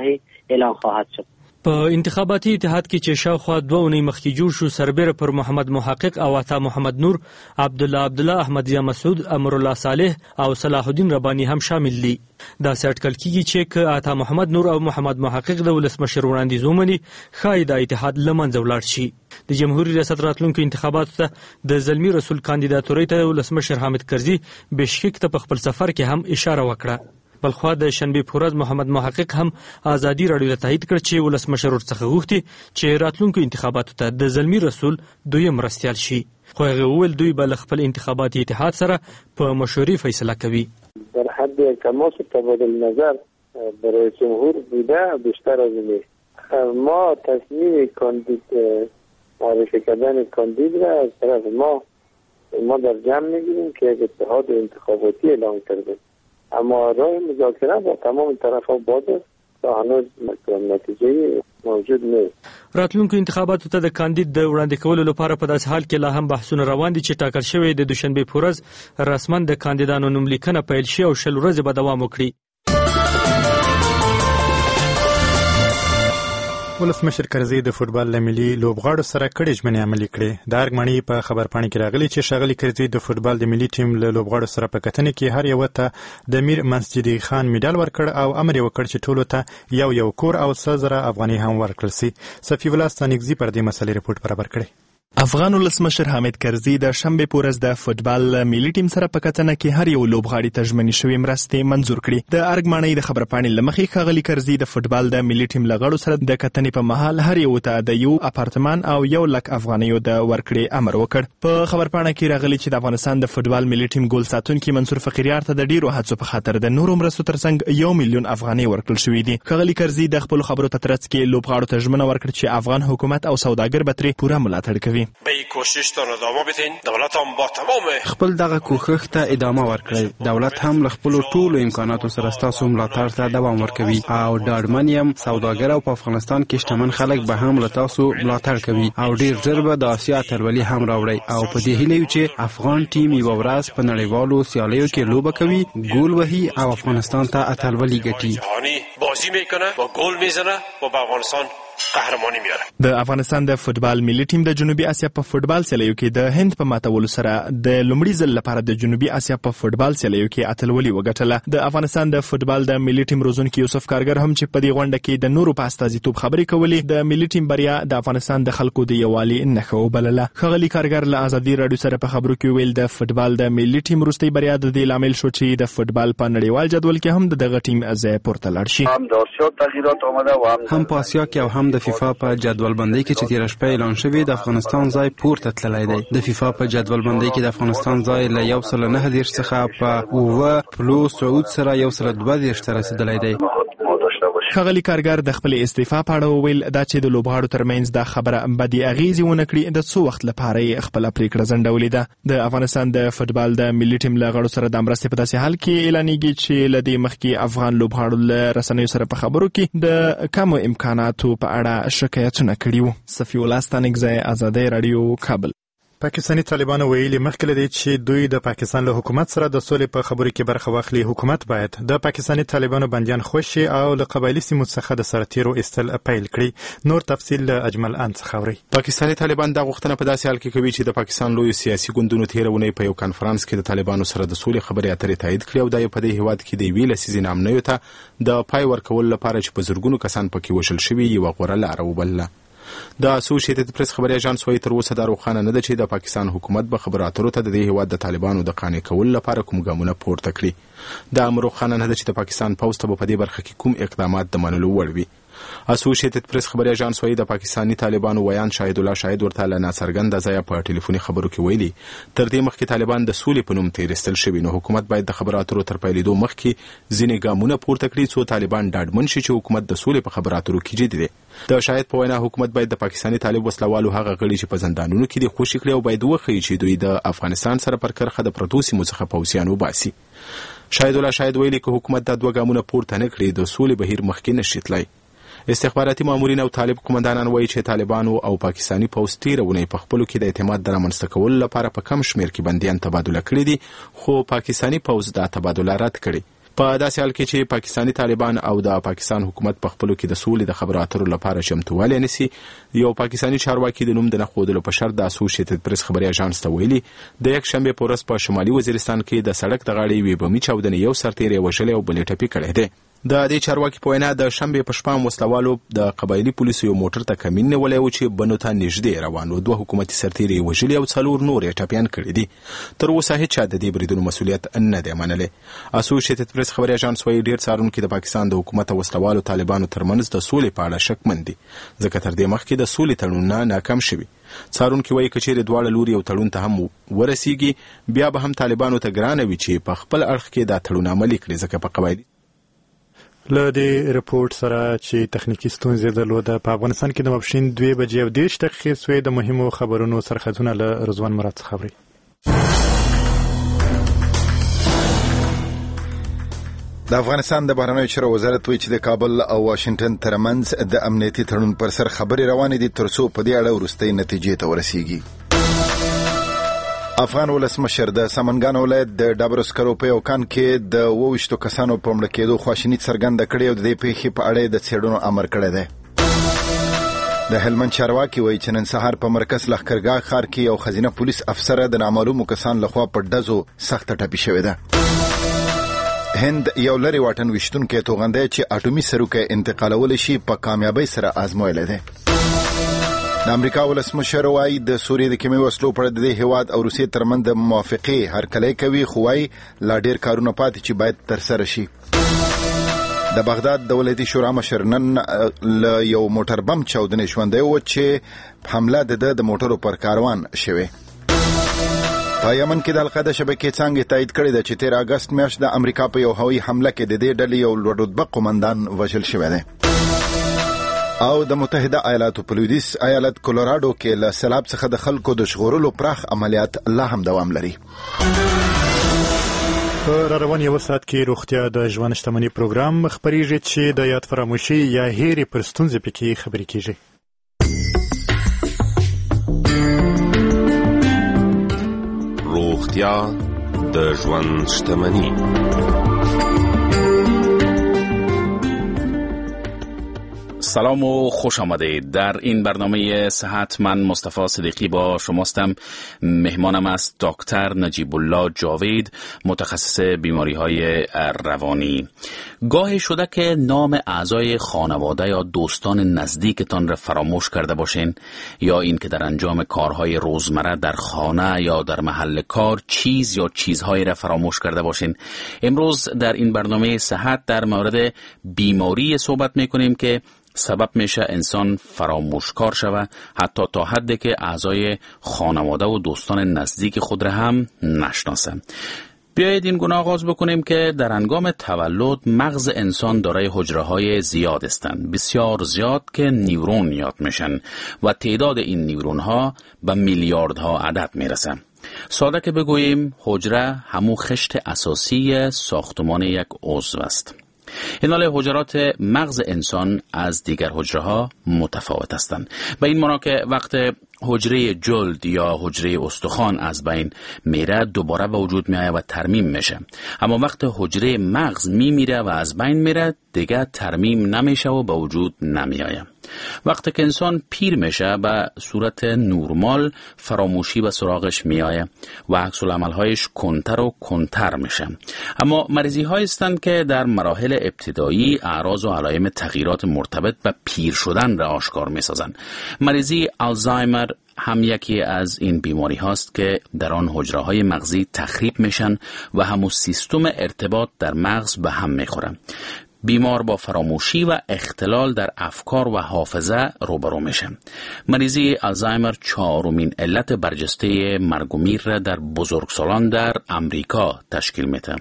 اعلان خواهد شد. په انتخاباتي اتحاد کې چې شاوخوا 2 اونۍ مخکې جوړ شو، سربېره پر محمد محقق او عطا محمد نور، عبدالله احمد ضیا مسعود، امر الله صالح او صلاح الدین رباني هم شامل دي. دا اټکل کیږي چې عطا محمد نور او محمد محقق د ولسمشر وړاندیز ومني، ښایي د اتحاد له منځه ولاړ شي. د جمهوریت ریاست راتلونکو انتخاباتو ته د زلمی رسول کاندیداتورۍ ته ولسمشر حامد کرزي بشکک ته په خپل سفر کې هم اشاره وکړه. بلخوا د شنبې په ورځ محمد محقق هم ازادي راډیو ته تایید کړ چې ولسمشر ورڅخه غوښتي چې راتلونکو انتخاباتو ته د زلمی رسول دویم مرستیال شي، خو هغه وویل دوی به له خپل انتخاباتي اتحاد سره په مشورې فیصله کوي. در حد تماس تبادل نظر برای جمهور بوده بیشتر از اینه. ما تصمیم کاندید معرفی کردن کاندید را از طرف ما در جمع میگیریم که یک اتحاد انتخاباتی اعلام کرده، اما راه مذاکره با تمام طرف‌ها باز است تا هنوز نتیجه موجود نیست. راتلونکو انتخاباتو ته د کاندید د وړاندې کولو لپاره په داسې حال کې لا هم بحثونه روان دي چې ټاکل شوی د دوشنبې په ورځ رسما د کاندیدانو نوملیکنه پیل شي او 10 ورځې به دوام وکړي. ولسمشر کرزي د فوټبال له ملي لوبغاړو سره کړي ژمنې عملي کړې. د ارګمنۍ په خبرپاڼه کې راغلي چې ښاغلي کرزي د فوټبال د ملي ټیم له لوبغاړو سره په کتنې کې هر یو ته د میر مسجدي خان میډال ورکړ او امر یې وکړ چې ټولو ته یو کور او 1000 افغانۍ هم ورکړل شي. صفي الله ستانګزي پر دې مسلې رپورټ برابر کړی. افغان ولسمشر حامد کرزي د شنبې په ورځ د فوټبال ملي ټیم سره په کتنه کې هر یو لوبغاړي ته ژمنې شوې مرستې منظور کړې. د ارګمنۍ د خبرپاڼې له مخې ښاغلي کرزي د فوټبال د ملي ټیم له غړو سره د کتنې په مهال هر یو ته د یو اپارتمان او 1 لک افغانیو د ورکړې امر وکړ. په خبرپاڼه کې راغلي چې د افغانستان د فوټبال ملي ټیم ګول ساتونکي منصور فقیریار ته د ډیرو هڅو په خاطر د نورو مرستو ترڅنګ 1 میلیون افغانۍ ورکړل شوې دي. ښاغلي کرزي د خپل خبرو په ترڅ کې لوبغاړو ته ژمنه ورکړه چې افغان حکومت او سوداګر به ترې پوره ملاتړ کوي. خپل دغه کوښښ ته ادامه ورکړئ. دولت هم له خپل ټولو امکاناتو سره ستاسو ملاتړ ته دوام ورکوي او ډاډمن یم سوداګر او په افغانستان کې شتمن خلک به هم له تاسو ملاتړ کوي او ډیر ژر به د آسیا اتلولي هم راوړي او په دې هیله یو چې افغان ټیم یو ورځ په نړیوالو سیالیو کې لوبه کوي، ګول وهي او افغانستان ته اتلولي ګټي. بازی میکنه و گل میزنه و به افغانستان قهرمانی میاره. د افغانستان د فوټبال ملي ټیم د جنوبي اسیا په فوټبال سیالیو کې د هند په ماتولو سره د لومړي ځل لپاره د جنوبي اسیا په فوټبال سیالیو کې اتلولي وګټله. د افغانستان د فوټبال د ملي ټیم روزونکي یوسف کارګر هم چې په دې غونډه کې د نورو په استازیتوب خبرې کولې، د ملي ټیم بریا د افغانستان د خلکو د یووالي نښه وبلله. ښاغلي کارګر له ازادي راډیو سره په خبرو کې ویل د فوټبال د ملي ټیم وروستۍ بریا د دې لامل شو چې د فوټبال په نړیوال جدول کې هم دغه ټیم ځای پورته لاړ شي. هم په آسیا کې او هم د فیفا په جدول بندۍ کې چې تیر شپه اعلان شوی د افغانستان ځای پورته تللی دی. د فیفا په جدول بندۍ کې د افغانستان ځای له 109 څخه په 9 پلو سعود سره 102 ته رسیدلی دی. ښاغلي کارګر د خپل استعفا په اړه وویل دا چې د لوبغاړو ترمنځ دا خبره بدې اغیزې ونه کړي، د څو وخت لپاره یې خپله پریکړه ځنډولې ده. د افغانستان د فوټبال د ملي ټیم له غړو سره د مرستې په داسې حال کې اعلانېږي چې له دې مخکې افغان لوبغاړو له رسنیو سره په خبرو کې د کمو امکاناتو په اړه شکایتونه کړي وو. صفي الله ستانکزی، ازادي راډیو، کابل. پاکستاني طالبانو ویلي مخکې له دې چې دوی د پاکستان له حکومت سره د سولې په خبرو کې برخه واخلي، حکومت باید د پاکستاني طالبانو بندیان خوشي او له قبایلي سیمو څخه د سرتیرو ایستل پیل کړي. نور تفصیل له اجمل ان څخه اوري. پاکستاني طالبان دا غوښتنه په داسې حال کې کوي چې د پاکستان لوی سیاسي ګوندونو تیرونه په یو کانفرنس کې د طالبانو سره د سولې خبرې اترې تایید کړې او دا په دې هیواد کې د ویل سیزي نامنیو ته د پای ورکول لپاره چې په زرګونو کسان پکې وشل شوي یو غوړه لار وبله. د اسوسییټډ پریس خبري اژانس وايي تر اوسه دا روښانه نه ده چې د پاکستان حکومت به خبرو اترو ته د دې هیواد د طالبانو د قانع کولو لپاره کوم ګامونه پورته کړي. دا امر روښانه نه ده چې د پاکستان پوځ ته په دې برخه کې کوم اقدامات د منلو وړ وي. اسوسییټډ پریس خبري اژانس وايي د پاکستاني طالبانو ویان شاهد الله شاهد ورته له ناڅرګنده ځایه په ټلیفوني خبرو کې ویلي تر دې مخکې طالبان د سولې په نوم تیرستل شوي، نو حکومت باید د خبرو اترو تر پیلېدو مخکې ځینې ګامونه پورته کړي څو طالبان ډاډمن شي چې حکومت د سولې په خبرو اترو کې جدي دی. د شاهد په وینا حکومت باید د پاکستاني طالب وسلوالو هغه غړي چې په زندانونو کې دي خوشي کړي او باید وښيي چې دوی د افغانستان سره پر کرخه د پروتو سیمو څخه پوځیان وباسي. شاهد الله شاهد ویلي که حکومت دا 2 ګامونه پورته نه کړي د سولې بهیر مخکې نشي تللی. استخباراتي مامورین او طالب قومندانان وایي چې طالبانو او پاکستاني پوځ تیرونه په خپلو کې د اعتماد د رامنځته کولو لپاره په کم شمیر کې بندیان تبادله کړي دي، خو پاکستاني پوځ دا تبادله رد کړي. په داسې حال کې چې پاکستانی طالبان او د پاکستان حکومت په خپلو کې د سولې د خبرو اترو لپاره چمتووالی نیسي، یو پاکستانی چارواکي د نوم د نه ښودلو په شرط د اسوسییټډ پریس خبري اژانس ته ویلي د یکشنبې په ورځ په شمالي وزیرستان کې د سړک د غاړې یوې بمي چاودنې یو سرتیری وژلی او بل یې ټپي کړی دی. د دې چارواکي په وینا د شنبې په شپه وسلوالو د قبایلي پولیسو یو موټر ته کمین نیولی و چې بنو ته نږدې روان و. 2 حکومتي سرتیري یې وژلي او 4 نور یې ټپیان کړي دي. تر اوسه هیچا د دې بریدونو مسؤلیت نه دی منلی. اسوسییټډ پریس خبري اژانس وايي ډېر څارونکي د پاکستان د حکومت او وسلوالو طالبانو ترمنځ د سولې په اړه شکمن دي، ځکه تر دې مخکې د سولې تړونونه ناکام شوي. څارونکي وايي که چیرې دواړه لوري یو تړون ته هم ورسیږي، بیا به هم طالبانو ته ګرانه وي چې په خپل اړخ کې دا تړون عملي کړي، ځکه په قبایلي له دې رپورټ سره چې تخنیکی ستونزې درلوده په افغانستان کې د ماپښین 2:30 سوې د مهمو خبرونو سرخطونه له رضوان مراد څخه اوري. د افغانستان د بهرنیو چارو وزارت وایي چې د کابل او واشنگټن ترمنځ د امنیتي تړون پر سر خبرې روانې دي ترڅو په دې اړه وروستۍ نتیجې ته ورسیږي. افغان ولسمشر د سمنګان ولایت د ډبرو سکرو په یو کان کې د 22 کسانو په مړه کېدو خواشیني څرګنده کړې او د دې پیښې په اړه د څېړنو امر کړی دی. د هلمند چارواکي وایي چې نن سهار په مرکز لښکرګاه ښار کې یو ښځینه پولیس افسره د نامعلومو کسانو لخوا په ډزو سخته ټپي شوې ده. هند یو لرې واټن ویشتونکی توغندی چې اټومي سروکی انتقالولی شي په کامیابۍ سره آزمویلی دی. د امریکا ولسمشر وايي د سوریې د کیمیاوي وسلو په اړه د دې هیواد او روسیې ترمنځ د موافقې هرکلی کوي، خو وايي لا ډېر کارونه پاتې چې باید ترسره شي. د بغداد د ولایتي شورا مشر نن له یو موټر بم چاودنې ژوندی و چې حمله د موټرو پر کاروان شوې. په یمن کې د القاعده شبکې څانګې تایید کړې ده چې 13 اگست میاشت د امریکا په یو هوایي حمله کې د دې ډلې یو لوړ رتبه قومندان وژل شوی دی. او د متحده ایالاتو په لویدیځ ایالت کولوراډو کې له سیلاب څخه د خلکو د ژغورلو پراخ عملیات لا هم دوام لري. په روان یو ساعت کې روغتیا د ژوند شتمنۍ پروګرام خبرېږي چې د یاد فراموشي یا هېرې پر ستونزې پکې خبرې کېږي. روغتیا د ژوند شتمنۍ. سلام و خوش آمدید. در این برنامه صحت من مصطفی صدیقی با شماستم. مهمانم است دکتر نجیب الله جاوید، متخصص بیماری‌های روانی. گاهی شده که نام اعضای خانواده یا دوستان نزدیکتان را فراموش کرده باشین، یا این که در انجام کارهای روزمره در خانه یا در محل کار چیز یا چیزهایی را فراموش کرده باشین. امروز در این برنامه صحت در مورد بیماری صحبت می‌کنیم که سبب میشه انسان فراموشکار شوه، حتی تا حدی که اعضای خانواده و دوستان نزدیک خود را هم نشناسه. بیایید این گونه آغاز بکنیم که در هنگام تولد مغز انسان دارای حجره‌های زیاد هستند، بسیار زیاد که نیورون یاد میشن و تعداد این نیورون‌ها به میلیاردها عدد میرسه. ساده که بگوییم حجره همون خشت اساسی ساختمان یک عضو است. این حال حجرات مغز انسان از دیگر حجره‌ها متفاوت هستند. به این معنی که وقت حجره جلد یا حجره استخوان از بین میره دوباره به وجود میآید و ترمیم میشه، اما وقت حجره مغز میمیره و از بین میره دیگه ترمیم نمیشه و به وجود نمیآید. وقتی که انسان پیر میشه به صورت نورمال فراموشی به سراغش میآید و عکس العملهایش کنتر و کنتر میشه. اما مریضی هایی هستند که در مراحل ابتدایی اعراض و علائم تغییرات مرتبط به پیر شدن را آشکار میسازند. مریضی آلزایمر هم یکی از این بیماری هاست که در آن حجره های مغزی تخریب میشن و همون سیستم ارتباط در مغز به هم میخوره. بیمار با فراموشی و اختلال در افکار و حافظه روبرو میشه. مریضی آلزایمر 4مین علت برجسته مرگ و میر را در بزرگسالان در امریکا تشکیل میده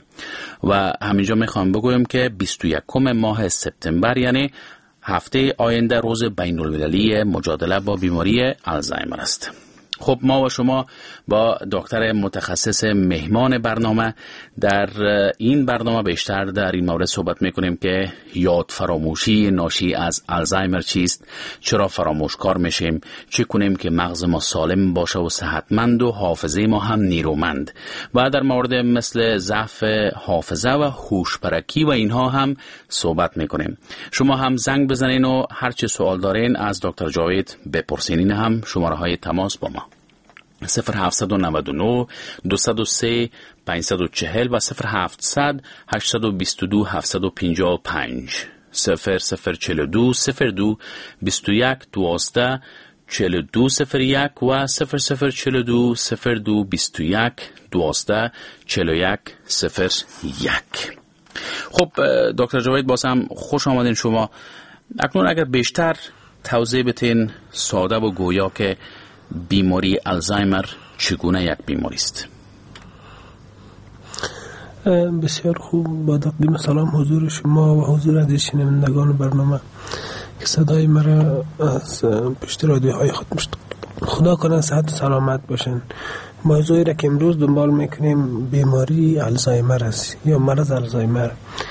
و همینجا میخوام بگویم که 21 ماه سپتامبر یعنی هفته آینده روز بین‌المللی مجادله با بیماری آلزایمر است. خب ما و شما با دکتر متخصص مهمان برنامه در این برنامه بیشتر در این مورد صحبت میکنیم که یاد فراموشی ناشی از آلزایمر چیست، چرا فراموشکار میشیم، چی کنیم که مغز ما سالم باشه و صحتمند و حافظه ما هم نیرومند، و در مورد مثل ضعف حافظه و هوش پرکی و اینها هم صحبت میکنیم. شما هم زنگ بزنین و هر چه سوال دارین از دکتر جاوید بپرسین. این هم شماره های تماس با ما 0799 203 540 و 0700 822 755 0042 02 21 12 4201 و 0042 02 21 12 41 01. خب دکتر جاوید باز هم خوش آمدین شما. اکنون اگر بیشتر توضیح بدین ساده و گویا که بیماری آلزایمر چگونه یک بیماری است؟ بسیار خوب. با تقدیم سلام حضور شما و حضور عزیز شنوندگان برنامه که صدای مرا از پشت رادیوهای خود میشنوید. خدا کنه صحت و سلامت باشن. موضوعی را که امروز دنبال میکنیم بیماری آلزایمر است یا مرض آلزایمر.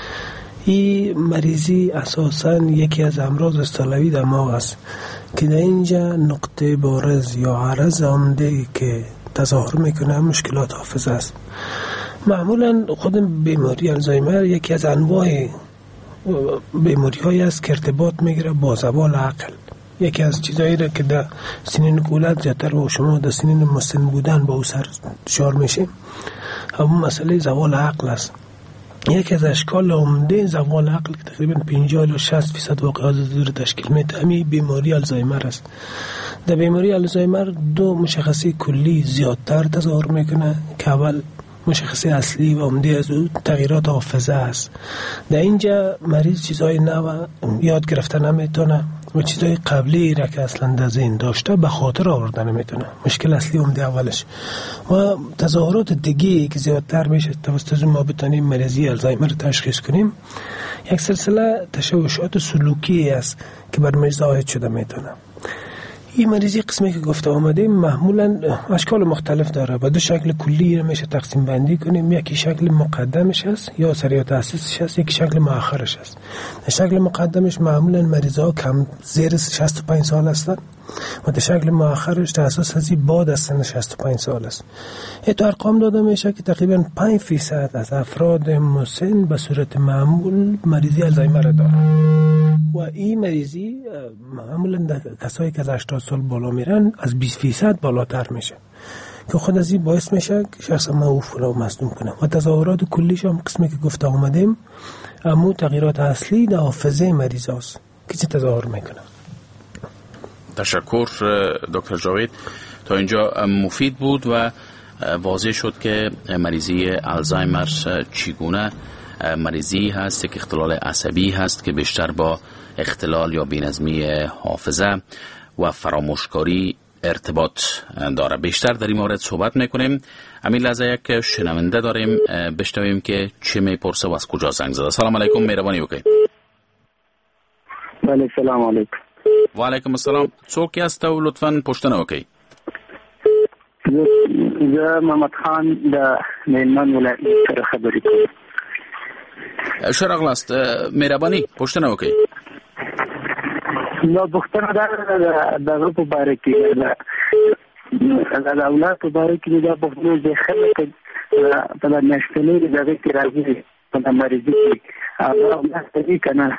این مریضی اساساً یکی از امراض اصطلاحی دماغ است که در اینجا نقطه بارز یا عرض عمده که تظاهر میکنه مشکلات حافظه است. معمولاً خود بیماری آلزایمر یکی از انواع بیماری هایی است که ارتباط میگیره با زوال عقل. یکی از چیزایی را که در سنین کولت زیادتر و شما در سنین مسن بودن با او سر دچار میشیم، همون مسئله زوال عقل است. یکی از اشکال عمده زوال عقل که تقریبا 50 تا 60% واقعات زیر تشکیل میده همین بیماری آلزایمر است. در بیماری آلزایمر دو مشخصه کلی زیادتر تظاهر میکنه که اول مشخصه اصلی و عمده از او تغییرات حافظه است. در اینجا مریض چیزهای نو یاد گرفتن نمیتونه و چیزهای قبلی را که اصلا در ذهن داشته به خاطر آوردن نمیتونه. مشکل اصلی عمده اولش و تظاهرات دیگه که زیادتر میشه توسط ما بتونیم مریضی آلزایمر رو تشخیص کنیم. یک سلسله تشوشات سلوکی است که بر مریض عاید شده میتونه. این مریضی قسمی که گفته آمده معمولا اشکال مختلف داره و دو شکل کلی رو میشه تقسیم بندی کنیم. یکی شکل مقدمش هست یا سریعت اساسش هست، یکی شکل مؤخرش هست. در شکل مقدمش معمولا مریضا کم زیر 65 سال هستن و در شکل مؤخرش در اساس هزی بعد از سن 65 سال است. این ارقام داده میشه که تقریبا 5% از افراد مسن به صورت معمول مریضی آلزایمر دارن و این مریضی معمولا در کسایی که از 80 سال بالا میرن از 20% بالاتر میشه که خود از این باعث میشه که شخص موفور و مصدوم کنه و تظاهرات کلیش هم قسمی که گفته آمدیم امو تغییرات اصلی در حافظه مریض هست که چه تظاهر میکنه. تشکر دکتر جاوید. تا اینجا مفید بود و واضح شد که مریضی آلزایمر چگونه مریضی هست که اختلال عصبی هست که بیشتر با اختلال یا بی‌نظمی حافظه و فراموشکاری ارتباط داره. بیشتر در این مورد صحبت میکنیم. همین لحظه یک شنونده داریم، بشنویم که چه میپرسه و از کجا زنگ زده. سلام علیکم، مهربانی وکړئ. بله سلام علیکم. و علیکم السلام. څوک یاست او لطفاً پوښتنه وکړئ. زه محمد خان د میلمن ولایت سره خبرې کوم. ښه راغلاست. مهرباني پوښتنه وکړئ. نو پوښتنه دا دغه په باره کې د اولاد په باره کې دا پوښتنه د خلک په د نشټلې دغه کې راځي په د مریضي کې هغه نشته کنه.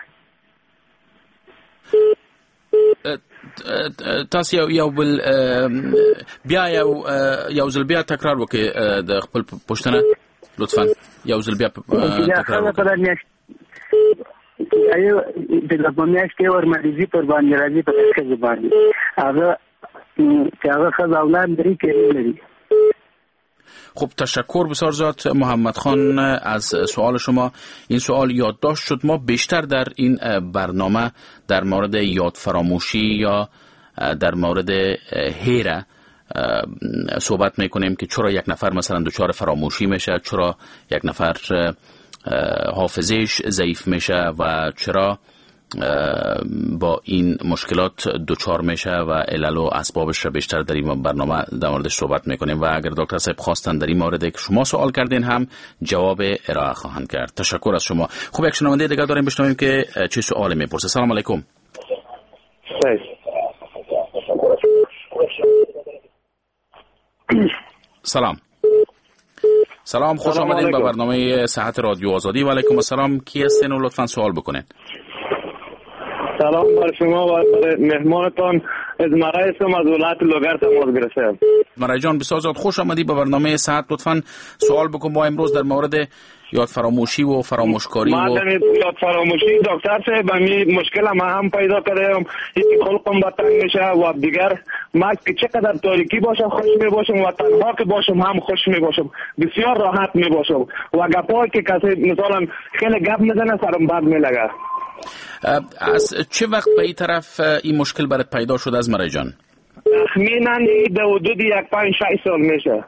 تاسو یو بل بیا یو ځل بیا تکرار وکړئ د خپل پوښتنه لطفا. یو ځل بیا تکرار وکړئ. ایو د لپمیاش کې ور مریضي پر باندې راځي په څه باندې هغه خزه اولاد لري کې لري. خب تشکر بسیار زیاد محمد خان از سوال شما. این سوال یادداشت شد. ما بیشتر در این برنامه در مورد یاد فراموشی یا در مورد هیره صحبت میکنیم که چرا یک نفر مثلا دچار فراموشی میشه، چرا یک نفر حافظهش ضعیف میشه و چرا با این مشکلات دچار میشه و علل و اسبابش را بیشتر در این برنامه در موردش صحبت میکنیم و اگر دکتر صاحب خواستن در این مورد که شما سوال کردین هم جواب ارائه خواهند کرد. تشکر از شما. خوب، یک شنونده دیگه داریم، بشنویم که چه سوالی میپرسه. سلام علیکم. سلام، خوش آمدین به برنامه صحت رادیو آزادی. و علیکم السلام. کی هستین و لطفاً سوال بکنین. سلام بر شما و مهمانتان. از مرای اسم از ولایت لوگر تماس گرفتم. مرای جان بسیار زیاد خوش آمدی به برنامه صحت. لطفاً سوال بکن. ما امروز در مورد یاد فراموشی و فراموشکاری و یاد فراموشی دکتر صاحب می مشکل ما هم پیدا کردم. یکی خلقم بتنگ میشه و دیگر من که چقدر تاریکی باشم خوش می باشم و تنها که باشم هم خوش می باشم، بسیار راحت می باشم و گپایی که کسی مثلا خیلی گپ میزنه سرم بد میلگه. از چه وقت به این طرف این مشکل برات پیدا شده از مرای جان؟ تخمینا در حدود 5-6 سال میشه.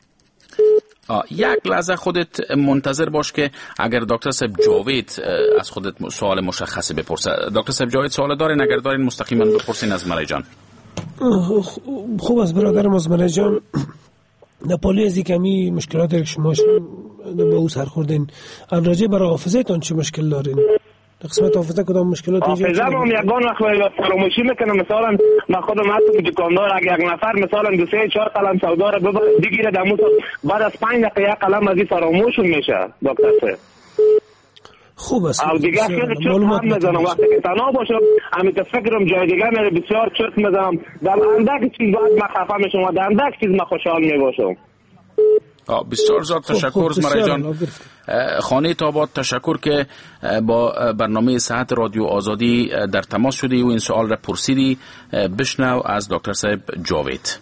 یک لحظه خودت منتظر باش که اگر دکتر صاحب جاوید از خودت سوال مشخصی بپرسه. دکتر صاحب جاوید سوال دارین؟ اگر دارین مستقیما بپرسین از مرای جان. خوب از برادرم از مرای جان. نپالی از کمی مشکلات که شما به او سر خوردین، راجع برای حافظه‌تان چه مشکل دارین؟ قسمت حافظه کدام مشکلات ایجاد شده؟ حافظه هم یگان وقت فراموشی میکنه. مثلا من خودم هستم دکاندار، اگر یک نفر مثلا 2-3-4 قلم سودا رو بگیره دمو بعد از 5 دقیقه یک قلم از این فراموش میشه دکتر صاحب. خوب است. او دیگه خیلی چرت هم میزنم وقتی که تنها باشم امیت فکرم جای دیگه میره بسیار چرت میزنم. در اندک چیز بعد من خفه میشم و در اندک چیز من خوشحال میباشم. بسیار زیاد تشکر مرای جان. خانه تاباد تشکر که با برنامه صحت رادیو آزادی در تماس شدی و این سوال را پرسیدی. بشنو از دکتر صاحب جاوید.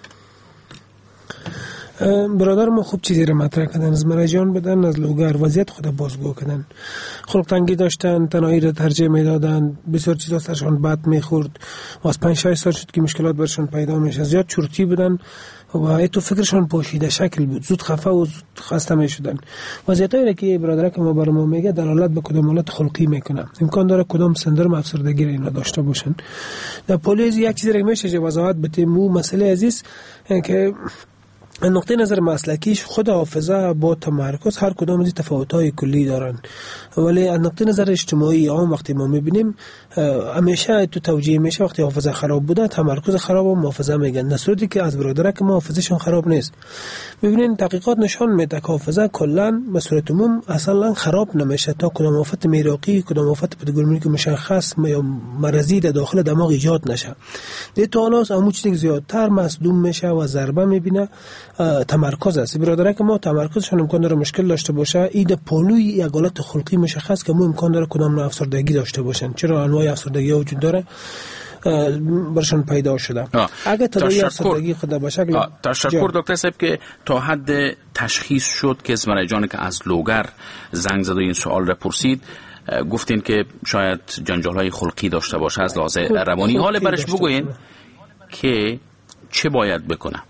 برادر ما خوب چیزی را مطرح کردن، از مرای جان بدن، از لوگر وضعیت خود بازگو کردن. خلق تنگی داشتن، تنهایی را ترجیح میدادن، بسیار چیزا سرشان بد میخورد و از 5-6 سال شد که مشکلات برشان پیدا میشه. زیاد چرتی بودن و تو فکرشان پوشیده شکل بود، زود خفه و زود خسته میشدن. وضعیتایی که برادر که ما برای ما میگه دلالت به کدام حالت خلقی میکنه. امکان داره کدام سندرم افسردگی را اینا داشته باشن. در پلیس یک چیزی را میشه که وضاحت بتیم. مو مسئله عزیز که نقطه نظر مسلکیش خود حافظه با تمرکز هر کدام از تفاوت‌های کلی دارن، ولی از نقطه نظر اجتماعی عام وقتی ما می‌بینیم همیشه تو توجیه میشه وقتی حافظه خراب بوده تمرکز خراب و حافظه میگن، در صورتی که از برادره که ما حافظه‌شون خراب نیست. ببینید تحقیقات نشان میده که حافظه کلا به صورت عموم اصلا خراب نمیشه تا کدام آفت میراقی، کدام آفت پدگرمونیک مشخص یا مرضی در داخل دماغ ایجاد نشه. در تالس عمو چیزی زیادتر مصدوم میشه و ضربه میبینه. تمرکز است. برادره که ما تمرکزشون امکان داره مشکل داشته باشه، ایده پولوی یک حالت خلقی مشخص که ما امکان داره کدام نوع افسردگی داشته باشن. چرا انواع افسردگی وجود داره برشان پیدا شده. اگه تداوی افسردگی خود به شکل تشکر دکتر صاحب که تا حد تشخیص شد که مرای جان که از لوگر زنگ زد و این سوال را پرسید، گفتین که شاید جنجال‌های خلقی داشته باشه از لحاظ روانی. حال برش بگوین که چه باید بکنه.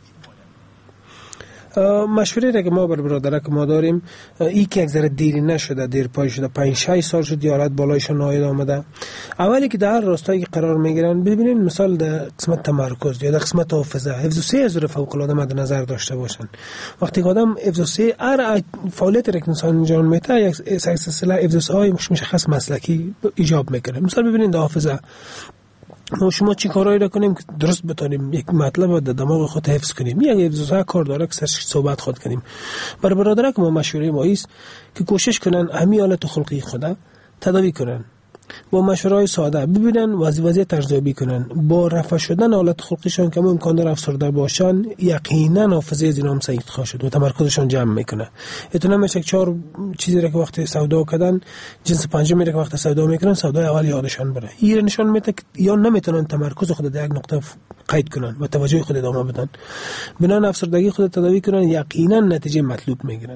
مشوره که ما بر برادره که ما داریم ای که یک ذره دیری نشده، دیر پای شده، 5-6 سال شد یا حالت بالایشون ناید آمده. اولی که در راستایی قرار میگیرن ببینین مثال در قسمت تمرکز یا در قسمت حافظه حفظ 3 از فوق العاده مد نظر داشته باشن. وقتی که آدم حفظ 3 هر فعالیت را که انسان انجام میده یک سلسله حفظ های مشخص مسلکی ایجاب میکنه. مثال ببینین در حافظه ما شما چی کارایی را کنیم که درست بتونیم یک مطلب در دماغ خود حفظ کنیم. یک حفظ کار داره که سرش صحبت خود کنیم. برای برادره که ما مشوره ما ایست که کوشش کنن همین حالت خلقی خود تداوی کنن با مشوره‌های ساده، ببینن وضعیت ارزیابی کنن. با رفع شدن حالت خلقیشون که امکان داره افسرده باشن، یقینا حافظه از اینا هم سعید خواهد شد و تمرکزشون جمع میکنه. اتونه میشه 4 چیزی را که وقتی سودا کردن جنس پنجمی را که وقتی سودا میکنن سودای اول یادشان بره. این نشان میده یا نمیتونن تمرکز خود در یک نقطه قید کنن و توجه خود ادامه بدن، بنان افسردگی خود تداوی کنن، یقینا نتیجه مطلوب میگیرن.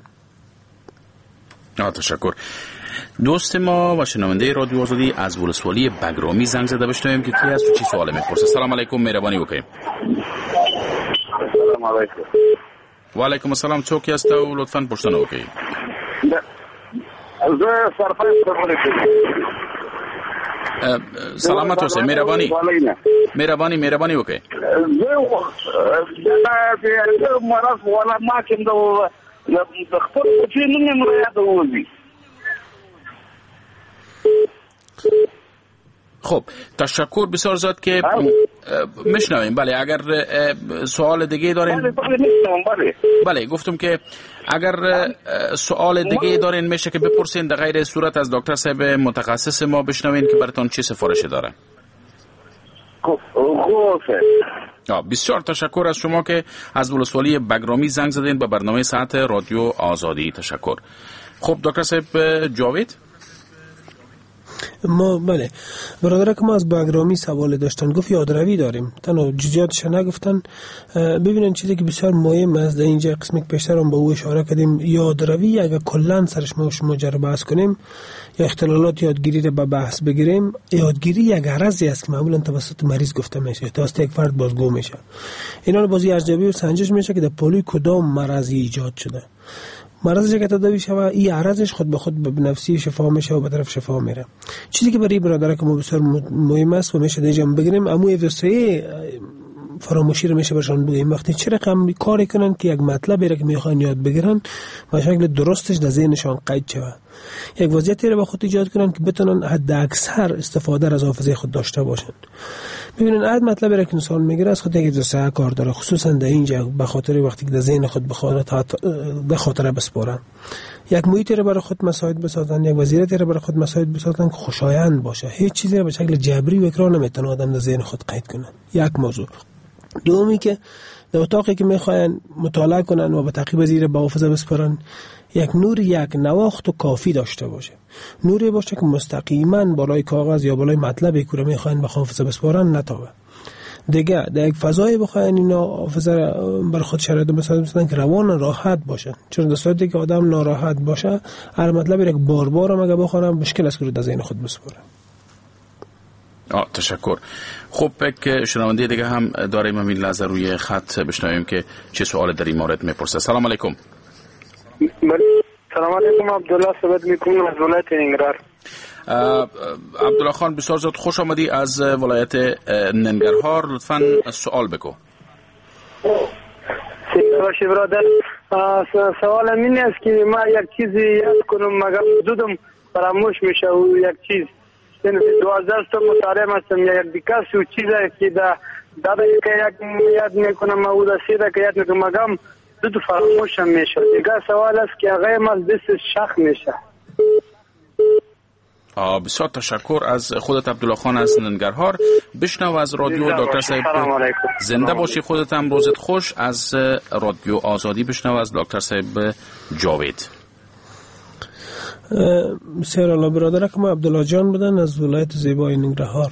تشکر. دوست ما و شنونده رادیو آزادی از ولسوالی بگرامی زنگ زده بشنویم که کی است و چی سوال میپرسه. سلام علیکم، مهربانی بکنید. سلام علیکم. و علیکم السلام. څوک یاست او لطفاً پوښتنه وکړئ. زه سرپرست خبرې کوم. سلامت اوسئ. مهرباني وکړئ. زه مرض ولا ما کوم د خپل چې نن مې یادوي. خب تشکر بسیار زیاد که میشنویم. بله اگر سوال دیگه دارین. بله گفتم که اگر سوال دیگه دارین میشه که بپرسین، در غیر صورت از دکتر صاحب متخصص ما بشنوین که براتون چی سفارشی داره. بسیار تشکر از شما که از ولسوالی بگرامی زنگ زدین به برنامه ساعت رادیو آزادی. تشکر. خب دکتر صاحب جاوید، ما بله برادر که ما از بگرامی سوال داشتن، گفت یادروی داریم، تنها جزئیاتش نگفتن. ببینن چیزی که بسیار مهم است در اینجا قسمی که پیشتر هم به او اشاره کردیم، یادروی اگر کلا سرش ما شما جرب بحث کنیم یا اختلالات یادگیری رو به بحث بگیریم، یادگیری یک عرضی است که معمولا توسط مریض گفته میشه، توسط یک فرد بازگو میشه. اینا رو بازی ارزیابی و سنجش میشه که در پلوی کدام مرضی ایجاد شده. مرضی که تداوی شوه این عرضش خود به خود به نفسی شفا میشه و به طرف شفا میره. چیزی که برای برادر که ما بسیار مهم است و میشه دیجا بگیریم، امو وسایل فراموشی رو میشه برشان بگیم. وقتی چه رقم کاری کنن که یک مطلبی رو که میخوان یاد بگیرن به شکل درستش در ذهنشان قید شوه، یک وضعیتی رو به خود ایجاد کنن که بتونن حد اکثر استفاده از حافظه خود داشته باشن. ببینن عاد مطلبی رو که انسان میگیره از خود یک جزء کار داره، خصوصا در اینجا به خاطر وقتی که در ذهن خود به خاطر بسپارن، یک محیطی رو برای خود مساعد بسازن، یک وضعیتی رو برای خود مساعد بسازن که خوشایند باشه. هیچ چیزی رو به شکل جبری و اکراه نمیتونه آدم در ذهن خود قید کنه. یک موضوع. دومی که در اتاقی که میخواین مطالعه کنن و به تعقیب زیر به حافظه بسپارن، یک نور یک نواخت و کافی داشته باشه. نوری باشه که مستقیما بالای کاغذ یا بالای مطلبی که میخواین به حافظه بسپارن نتابه. دیگه در یک فضایی بخواین اینا حافظه بر خود شرایط بسازن که روان راحت باشه، چون در صورتی که آدم ناراحت باشه هر مطلبی رو بار بار هم اگه بخونم مشکل است که در ذهن خود بسپاره. تشکر. خب یک شنونده دیگه هم داریم، همین لحظه روی خط بشنویم که چه سوال در این مورد میپرسه. سلام علیکم. سلام علیکم. عبدالله صحبت میکنم از ولایت ننگرهار. عبدالله خان بسیار زود خوش آمدی از ولایت ننگرهار. لطفاً سوال بگو. باشی برادر، سوال این است که ما یک چیزی یاد کنم مگر زودم فراموش میشه و یک چیز 12 تا مطالعه هستم یا یک دیکاس و چیزی که داده که یک یاد میکنم و در سیده که یاد میکنم مگم زود فراموش هم میشه. دیگه سوال است که اغیر مال دست شخ میشه. بسیار تشکر از خودت عبدالله خان از ننگرهار. بشنو از رادیو دکتر صاحب. زنده باشی، خودت هم روزت خوش. از رادیو آزادی بشنو از دکتر صاحب جاوید. بسیار الله برادر که ما عبدالله جان بودن از ولایت زیبای ننگرهار.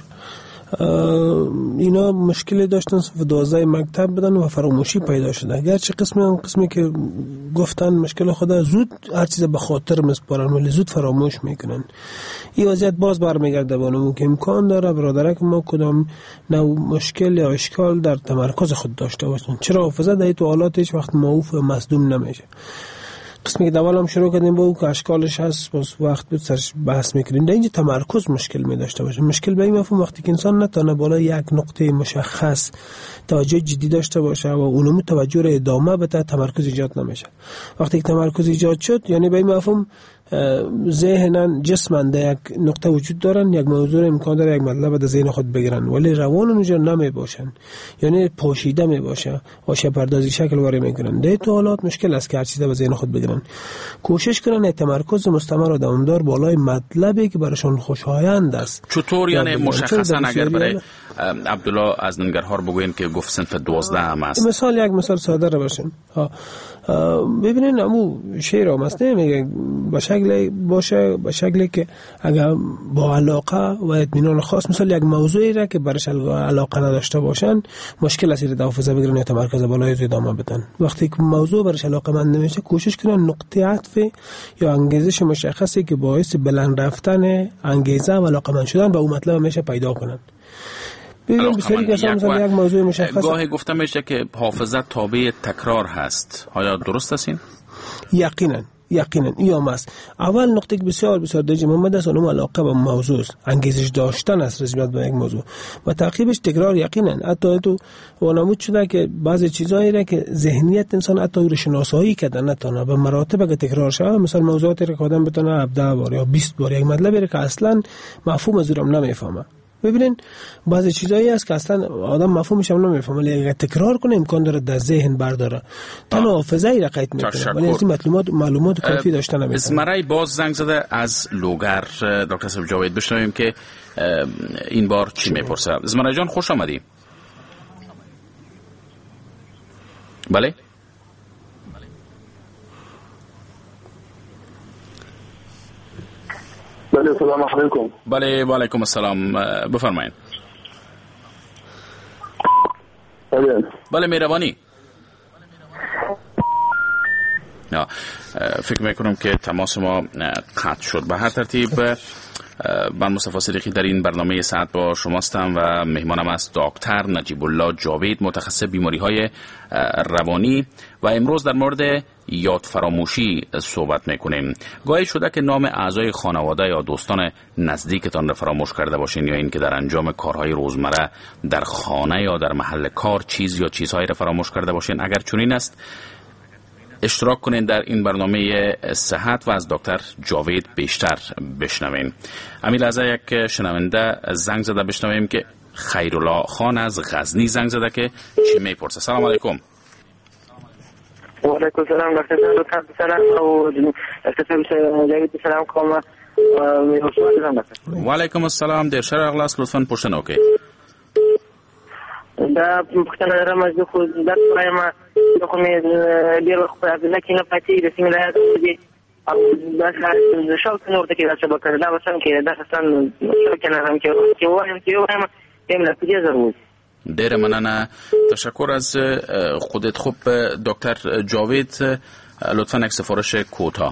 اینا مشکلی داشتن، صف 12 مکتب بدن و فراموشی پیدا شده. گرچه قسمی که گفتن مشکل خدا زود هر چیز به خاطر مسپارن ولی زود فراموش میکنن. این وضعیت باز برمیگرده بانمون که امکان داره برادره که ما کدام نوع مشکل یا اشکال در تمرکز خود داشته باشن. چرا حافظه در تو حالات هیچ وقت معوف و مصدوم نمیشه. قسمی که دوال هم شروع کردیم با او که اشکالش هست باز وقت بود سرش بحث میکنیم. در اینجا تمرکز مشکل می داشته باشه. مشکل به این مفهوم وقتی که انسان نتونه بالا یک نقطه مشخص توجه جدی داشته باشه و اونمو توجه رو ادامه بده، تمرکز ایجاد نمیشه. وقتی که تمرکز ایجاد شد یعنی به این مفهوم ذهنن جسمن در یک نقطه وجود دارن، یک موضوع امکان داره یک مطلب در ذهن خود بگیرن ولی روان اونجا نمی باشن، یعنی پوشیده می باشه و پردازی شکل واری میکنن. در تو حالات مشکل است که هر چیز به ذهن خود بگیرن. کوشش کنن تمرکز مستمر و دوامدار بالای مطلبی که براشون خوشایند است. چطور یعنی مشخصا اگر برای عبدالله از ننگرهار بگوین که گفت صنف 12 هم است، مثال یک مثال ساده رو باشیم. ببینین امو شعر هم است میگه به شکلی که اگر با علاقه و اطمینان خاص مثلا یک موضوعی را که برش علاقه نداشته باشن مشکل است در حافظه بگیرن یا تمرکز بالای ادامه بدن. وقتی که موضوع برش علاقه مند نمیشه کوشش کنن نقطه عطف یا انگیزش مشخصی که باعث بلند رفتن انگیزه و علاقه مند شدن به اون مطلب میشه پیدا کنن. ببینیم بسیاری که مثلا یک موضوع مشخص گاهی گفته میشه که حافظه تابع تکرار هست. آیا درست است این؟ یقینا ایام است. اول نقطه که بسیار بسیار دیگه محمد است اونم علاقه به موضوع است، انگیزش داشتن است نسبت به یک موضوع و تعقیبش تکرار. یقینا حتی تو وانمود شده که بعضی چیزایی را که ذهنیت انسان حتی رو شناسایی کردن نتونه به مراتب که تکرار شه، مثلا موضوعاتی که آدم بتونه 17 بار یا 20 بار یک مطلبی که اصلا مفهوم از اون نمیفهمه. ببینین بعضی چیزایی هست که اصلا آدم مفهومش هم نمیفهمه، ولی اگه تکرار کنه امکان داره در ذهن برداره، تنها حافظه ای را قید میکنه ولی از معلومات کافی داشته نمیتونه. اسمرای باز زنگ زده از لوگر. دکتر صاحب جاوید بشنویم که این بار چی میپرسه. اسمرای جان خوش آمدی. بله بله سلام علیکم. بله و علیکم السلام، بفرمایید. بله مهربانی. فکر میکنم که تماس ما قطع شد. به هر ترتیب من مصطفی صدیقی در این برنامه ساعت با شماستم و مهمانم است دکتر نجیب الله جاوید، متخصص بیماری‌های روانی و امروز در مورد یاد فراموشی صحبت میکنیم. گاهی شده که نام اعضای خانواده یا دوستان نزدیکتان را فراموش کرده باشین یا اینکه در انجام کارهای روزمره در خانه یا در محل کار چیز یا چیزهایی را فراموش کرده باشین. اگر چنین است اشتراک کنین در این برنامه صحت و از دکتر جاوید بیشتر بشنوین. امیل از یک شنونده زنگ زده بشنویم که خیرالله خان از غزنی زنگ زده که چی میپرسه. سلام علیکم. و علیکم السلام دکتر سلام او دکتر جاوید سلام کوم. و علیکم السلام. در شهر اغلاس لطفاً پرسنو که دا پښتنه رمز خو د پایما د کومې ډیر وخت نه کینه پاتې د سیمه دی او دا څه شاو نور ته کې راځي به کړه دا وسم کې دا څنګه کنه هم کې وایم یم لا پیډه ضروري. ډیر مننه، تشکر از خودت. خوب دکتر جاوید لطفاً یک سفارش کوتاه.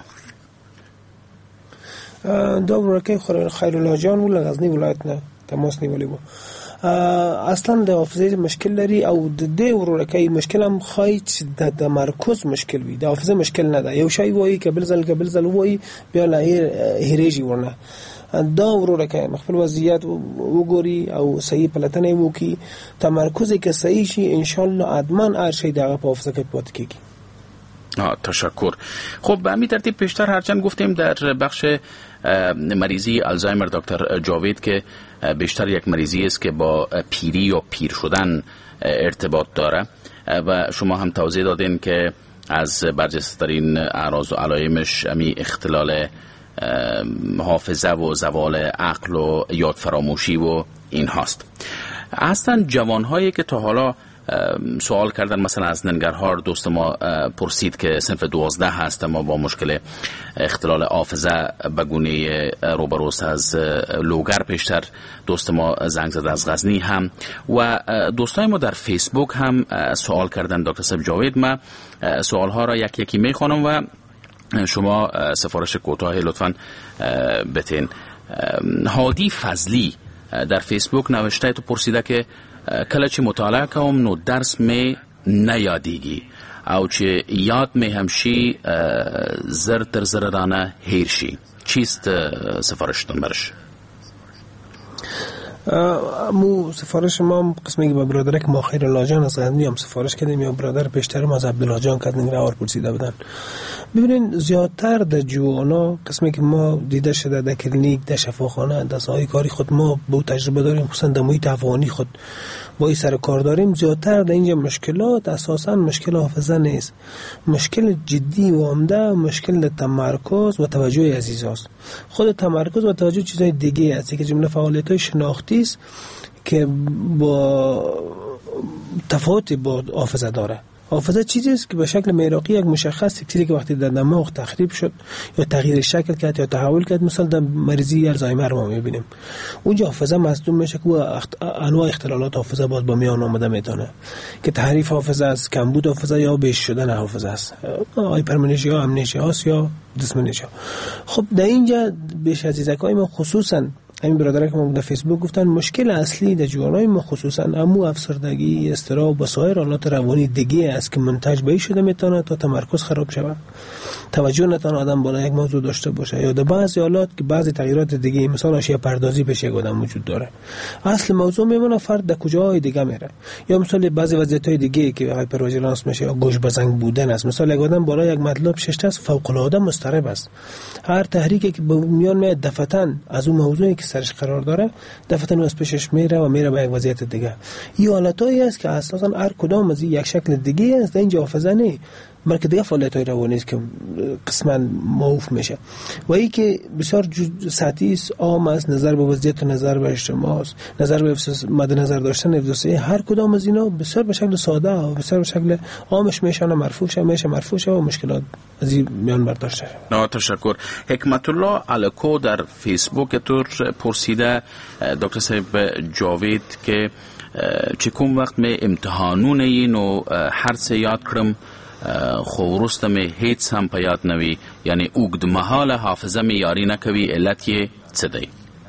دا ورکه خیرالله جان ول غزنی ولایت نه تماس نیولی بو. اصلا د حافظه مشکل لري او د دې ورکه مشکل هم خای د تمرکز مشکل وي. د حافظه مشکل نه ده، یو شی وایي که بل ځل وایي بیا لا هریږي ورنه. دا ورکه مخفل وضعیت وګوري او صحیح پلتنه وکي، تمرکز که صحیح شي ان شاء الله ادمان هر شی دغه په حافظه کې پات کیږي. تشکر. خب به همین ترتیب پیشتر هرچند گفتیم در بخش مریضی آلزایمر دکتر جاوید که بیشتر یک مریضی است که با پیری یا پیر شدن ارتباط داره و شما هم توضیح دادین که از برجسته‌ترین اعراض و علائمش امی اختلال حافظه و زوال عقل و یاد فراموشی و این هاست. اصلا جوانهایی که تا حالا سوال کردن، مثلا از ننگرهار دوست ما پرسید که صنف 12 هست اما با مشکل اختلال حافظه به گونه روبروست. از لوگر پیشتر دوست ما زنگ زده از غزنی هم و دوستای ما در فیسبوک هم سوال کردن. دکتر صاحب جاوید ما سوال ها را یکی یکی میخوانم و شما سفارش کوتاه لطفاً بتین. هادی فضلی در فیسبوک نوشته تو پرسیده که کله چې مطالعه کوم نو درس می نه یادیږي او چې یاد می هم شي زر تر زر رانه هیر شي. چیست سفارشتون برش؟ مو سفارش ما قسمی که با برادرک ما خیرالله جان از غزنی هم سفارش کردیم یا برادر پیشتر ما از عبدالله جان کردیم روار پرسیده بودن. ببینین زیادتر در جوانا قسمی که ما دیده شده در کلینیک، در شفاخانه، در ساحه کاری خود ما با تجربه داریم، خصوصا در محیط افغانی خود با این سر کار داریم، زیادتر در اینجا مشکلات اساسا مشکل حافظه نیست، مشکل جدی و عمده مشکل تمرکز و توجه عزیز است. خود تمرکز و توجه چیزای دیگه است که جمله فعالیت‌های شناختی است که با تفاوت با حافظه داره. حافظه چیزی است که به شکل میراقی یک مشخص چیزی که وقتی در دماغ تخریب شد یا تغییر شکل کرد یا تحول کرد، مثلا در مریضی آلزایمر ما میبینیم اونجا حافظه مصدوم میشه که انواع اختلالات حافظه باز با میان آمده میتونه که تحریف حافظه است، کمبود حافظه یا بیش شدن حافظه است، هایپرمنشیا، امنشیا یا دیسمنشیا. خب در اینجا بیش از عزیزکای ما خصوصا همین برادران که ما در فیسبوک گفتن مشکل اصلی در جوانای ما خصوصا امو افسردگی، اضطراب و سایر حالات روانی دیگه است که منتج به شده میتونه تا تمرکز خراب شود، توجه نتونه آدم بالا یک موضوع داشته باشه، یا در بعضی حالات که بعضی تغییرات دیگه مثلا آشیه پردازی پیش یک آدم وجود داره. اصل موضوع میمونه فرد در کجاهای دیگه میره، یا مثلا بعضی وضعیت‌های دیگه که هایپرویژیلانس میشه یا گوش بزنگ بودن است. مثلا یک آدم بالا یک مطلب شش است فوق العاده مضطرب است، هر تحریکی که به میان میاد دفعتاً از اون موضوعی که سرش قرار داره دفعتاً از پیشش میره و میره به یک وضعیت دیگه. این حالتایی است که اساساً هر کدام از یک شکل دیگه است، اینجا حافظه نه بلکه دیگه فعالیت‌های روانی است که قسماً موقوف میشه و این که بسیار سطحی است، عام است، نظر به وضعیت و نظر به اجتماع است، نظر به مد نظر داشتن افزایش هر کدام از اینا بسیار به شکل ساده و بسیار به شکل عامش میشن مرفوع و مشکلات از این میان برداشت شد. نه تشکر. حکمت الله الکو در فیسبوک تور پرسیده دکتر صاحب جاوید که چکم وقت می امتحانون اینو هر سه یاد کرم خو ورسته می هیڅ هم په یاد نوي، یعنی اوږد مهاله حافظه می یاری نکوي، علت یې څه دی؟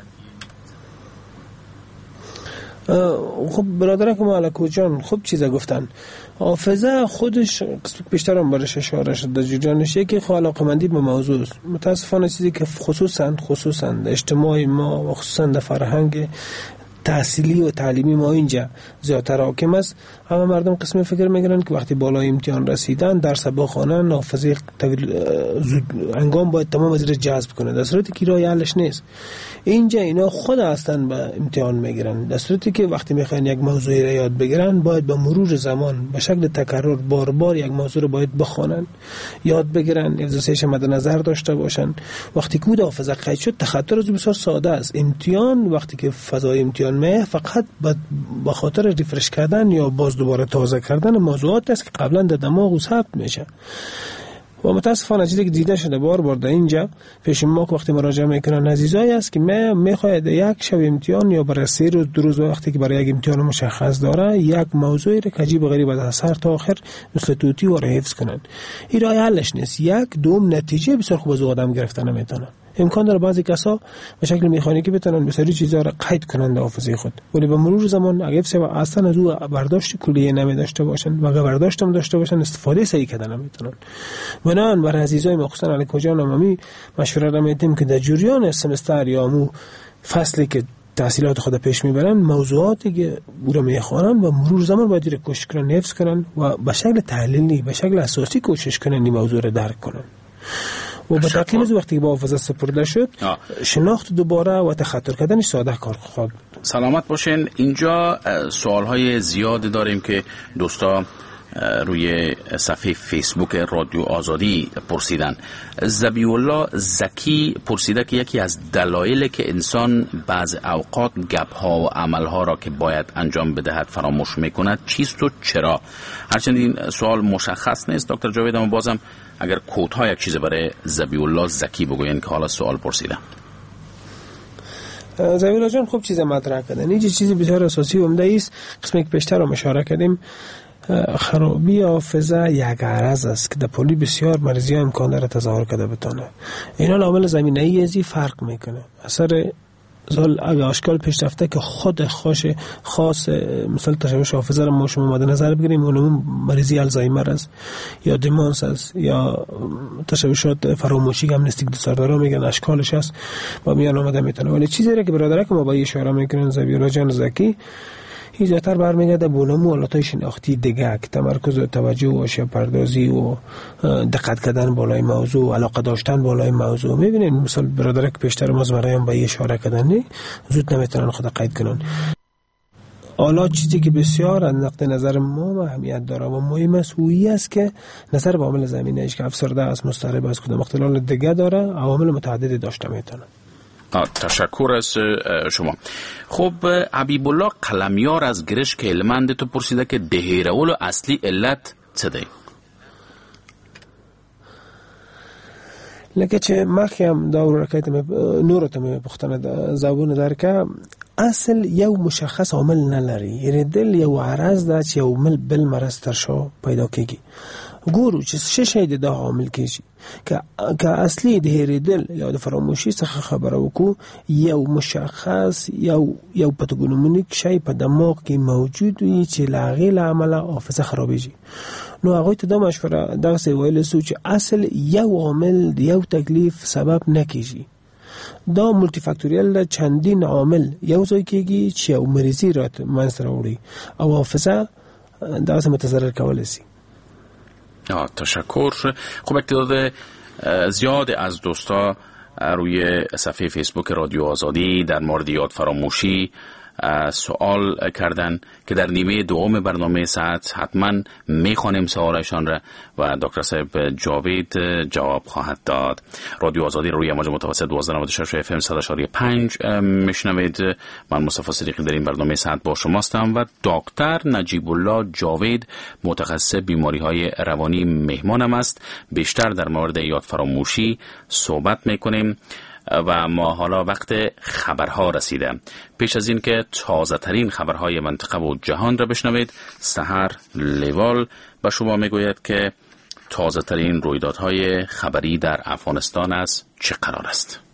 خب برادرک مالکو جان خوب چیزا گفتن. حافظه خودش بیشتر هم برش اشاره شد در جانش یکی علاقه‌مندی به موضوع است. متاسفانه چیزی که خصوصا اجتماعی ما و خصوصا در فرهنگ تحصیلی و تعلیمی ما اینجا زیادتر حاکم است. همه مردم قسم فکر میگیرن که وقتی بالای امتحان رسیدن درس بخوانن حافظه زود انگام باید تمام از جذب کنه، در صورتی که راه حلش نیست. اینجا اینا خود هستن به امتحان میگیرن، در صورتی که وقتی میخواین یک موضوعی را یاد بگیرن باید به مرور زمان به شکل تکرار بار یک موضوع رو باید بخوانن، یاد بگیرن، افزایش مد نظر داشته باشن. وقتی که حافظه قید شد تخطر از بسیار ساده است. امتحان وقتی که فضای امتحان فقط به خاطر ریفرش کردن یا باز دوباره تازه کردن موضوعات است که قبلا در دماغ ثبت میشه و متاسفانه چیزی که دیده شده بار در اینجا پیش ما که وقتی مراجعه میکنن عزیزایی است که میخواید یک شب امتحان یا برای 3 روز 2 روز وقتی که برای یک امتحان مشخص داره یک موضوعی رو عجیب و غریب از سر تا آخر مثل توتی و حفظ کنن. این راه حلش نیست. یک دوم نتیجه بسیار خوب از آدم گرفتن نمیتونه. امکان داره بعضی کسا به شکل مکانیکی بتونن بسیاری چیزا را قید کنن در حافظه خود، ولی به مرور زمان اگه اصلا از او برداشت کلیه نمی داشته باشن و اگه برداشت هم داشته باشن استفاده صحیح کردن نمیتونن. بنابراین برای عزیزای مخصوصا علیکو جان ما مشوره را میدیم که در جریان سمستر یا مو فصلی که تحصیلات خود پیش میبرن موضوعاتی که او را میخوانن و مرور زمان باید را کوشش کنن حفظ کنن و به شکل تحلیلی به شکل اساسی کوشش کنن این موضوع را درک کنن. و با تقییم از وقتی که با حافظه سپرده شد شناخت دوباره و تخطر کردنش ساده کار خواهد. سلامت باشین. اینجا سوالهای زیاد داریم که دوستا روی صفحه فیسبوک رادیو آزادی پرسیدن. ذبیح الله زکی پرسیده که یکی از دلایلی که انسان بعض اوقات گپ‌ها و عمل‌ها را که باید انجام بدهد فراموش می‌کند چیست و چرا؟ هرچند این سوال مشخص نیست دکتر جاوید، اما بازم اگر کوتاه یک چیز برای ذبیح الله زکی بگوین که حالا سوال پرسیدم. ذبیح الله جان خوب چیز مطرح کردن. این چیزی بسیار اساسی و عمده است. قسمی که پیشتر رو اشاره کردیم خرابی حافظه یک عرض است که در پولی بسیار مریضی امکان داره تظاهر کرده بتونه. اینا عامل زمینه‌ای ازی فرق میکنه. اثر اگه اشکال پیش رفته که خود خاص مثلا تشوش حافظه رو ما شما مد نظر بگیریم، اونم مریضی الزایمر است یا دیمانس است یا تشوشات فراموشی امنستیک دیساردر میگن اشکالش است و میان آمده میتونه. ولی چیزی که برادرک ما با اشاره میکنن ذبیح الله جان زکی زیادتر برمیگرده به اونم حالتهای شناختی دیگه که تمرکز و توجه و اشیا پردازی و دقت کردن بالای موضوع، علاقه داشتن بالای موضوع. میبینید مثلا برادرک پیشتر مزمرایم به اشاره کردن زود نمیتونن خود قید کنن. حالا چیزی که بسیار از نقطه نظر ما اهمیت داره و مهم است اویی است که نظر به عامل زمینه‌ایش که افسرده است، مضطرب است، کدام اختلال دیگه داره، عوامل متعددی داشته میتونه. تشکر از شما. خب حبیب الله قلمیار از گرش که علمنده تو پرسیده که دهیرول اصلی علت چه دی؟ لکه چه مخیم داور رکایت نورتم پختنه زبون در که اصل یو مشخص عامل نلری، یعنی دل یو عرض ده چه یو مل بل مرستر شو پیدا کگی ګورو چې څه شی د عامل کیږي که اصلي د هېرېدل یا د فراموشي څخه خبره وکړو یو مشخص یو پاتوګنومونیک شی په دماغ کې موجود وي چې له هغې له امله حافظه خرابېږي نو هغوی ته دا مشوره دغسې ویلی سو چې اصل یو عامل د یو تکلیف سبب نه کیږي دا مولټي فاکتوریال ده چندین عامل یو ځای کېږي چې یو مریضي منځته راوړي او حافظه دغسې متضرر کولی سي. تشکر. خب تعداد زیاد از دوستا روی صفحه فیسبوک رادیو آزادی در مورد یاد فراموشی سوال کردن که در نیمه دوم برنامه ساعت حتما میخوانیم سوالشان را و دکتر صاحب جاوید جواب خواهد داد. رادیو آزادی روی موج متوسط 1296 FM 100.5 میشنوید. من مصطفی صدیقی در این برنامه ساعت با شماستم و دکتر نجیب الله جاوید متخصص بیماری های روانی مهمانم است. بیشتر در مورد یاد فراموشی صحبت میکنیم و ما حالا وقت خبرها رسیده. پیش از این که تازه ترین خبرهای منطقه و جهان را بشنوید، سحر لیوال به شما میگوید که تازه ترین رویدادهای خبری در افغانستان از چه قرار است.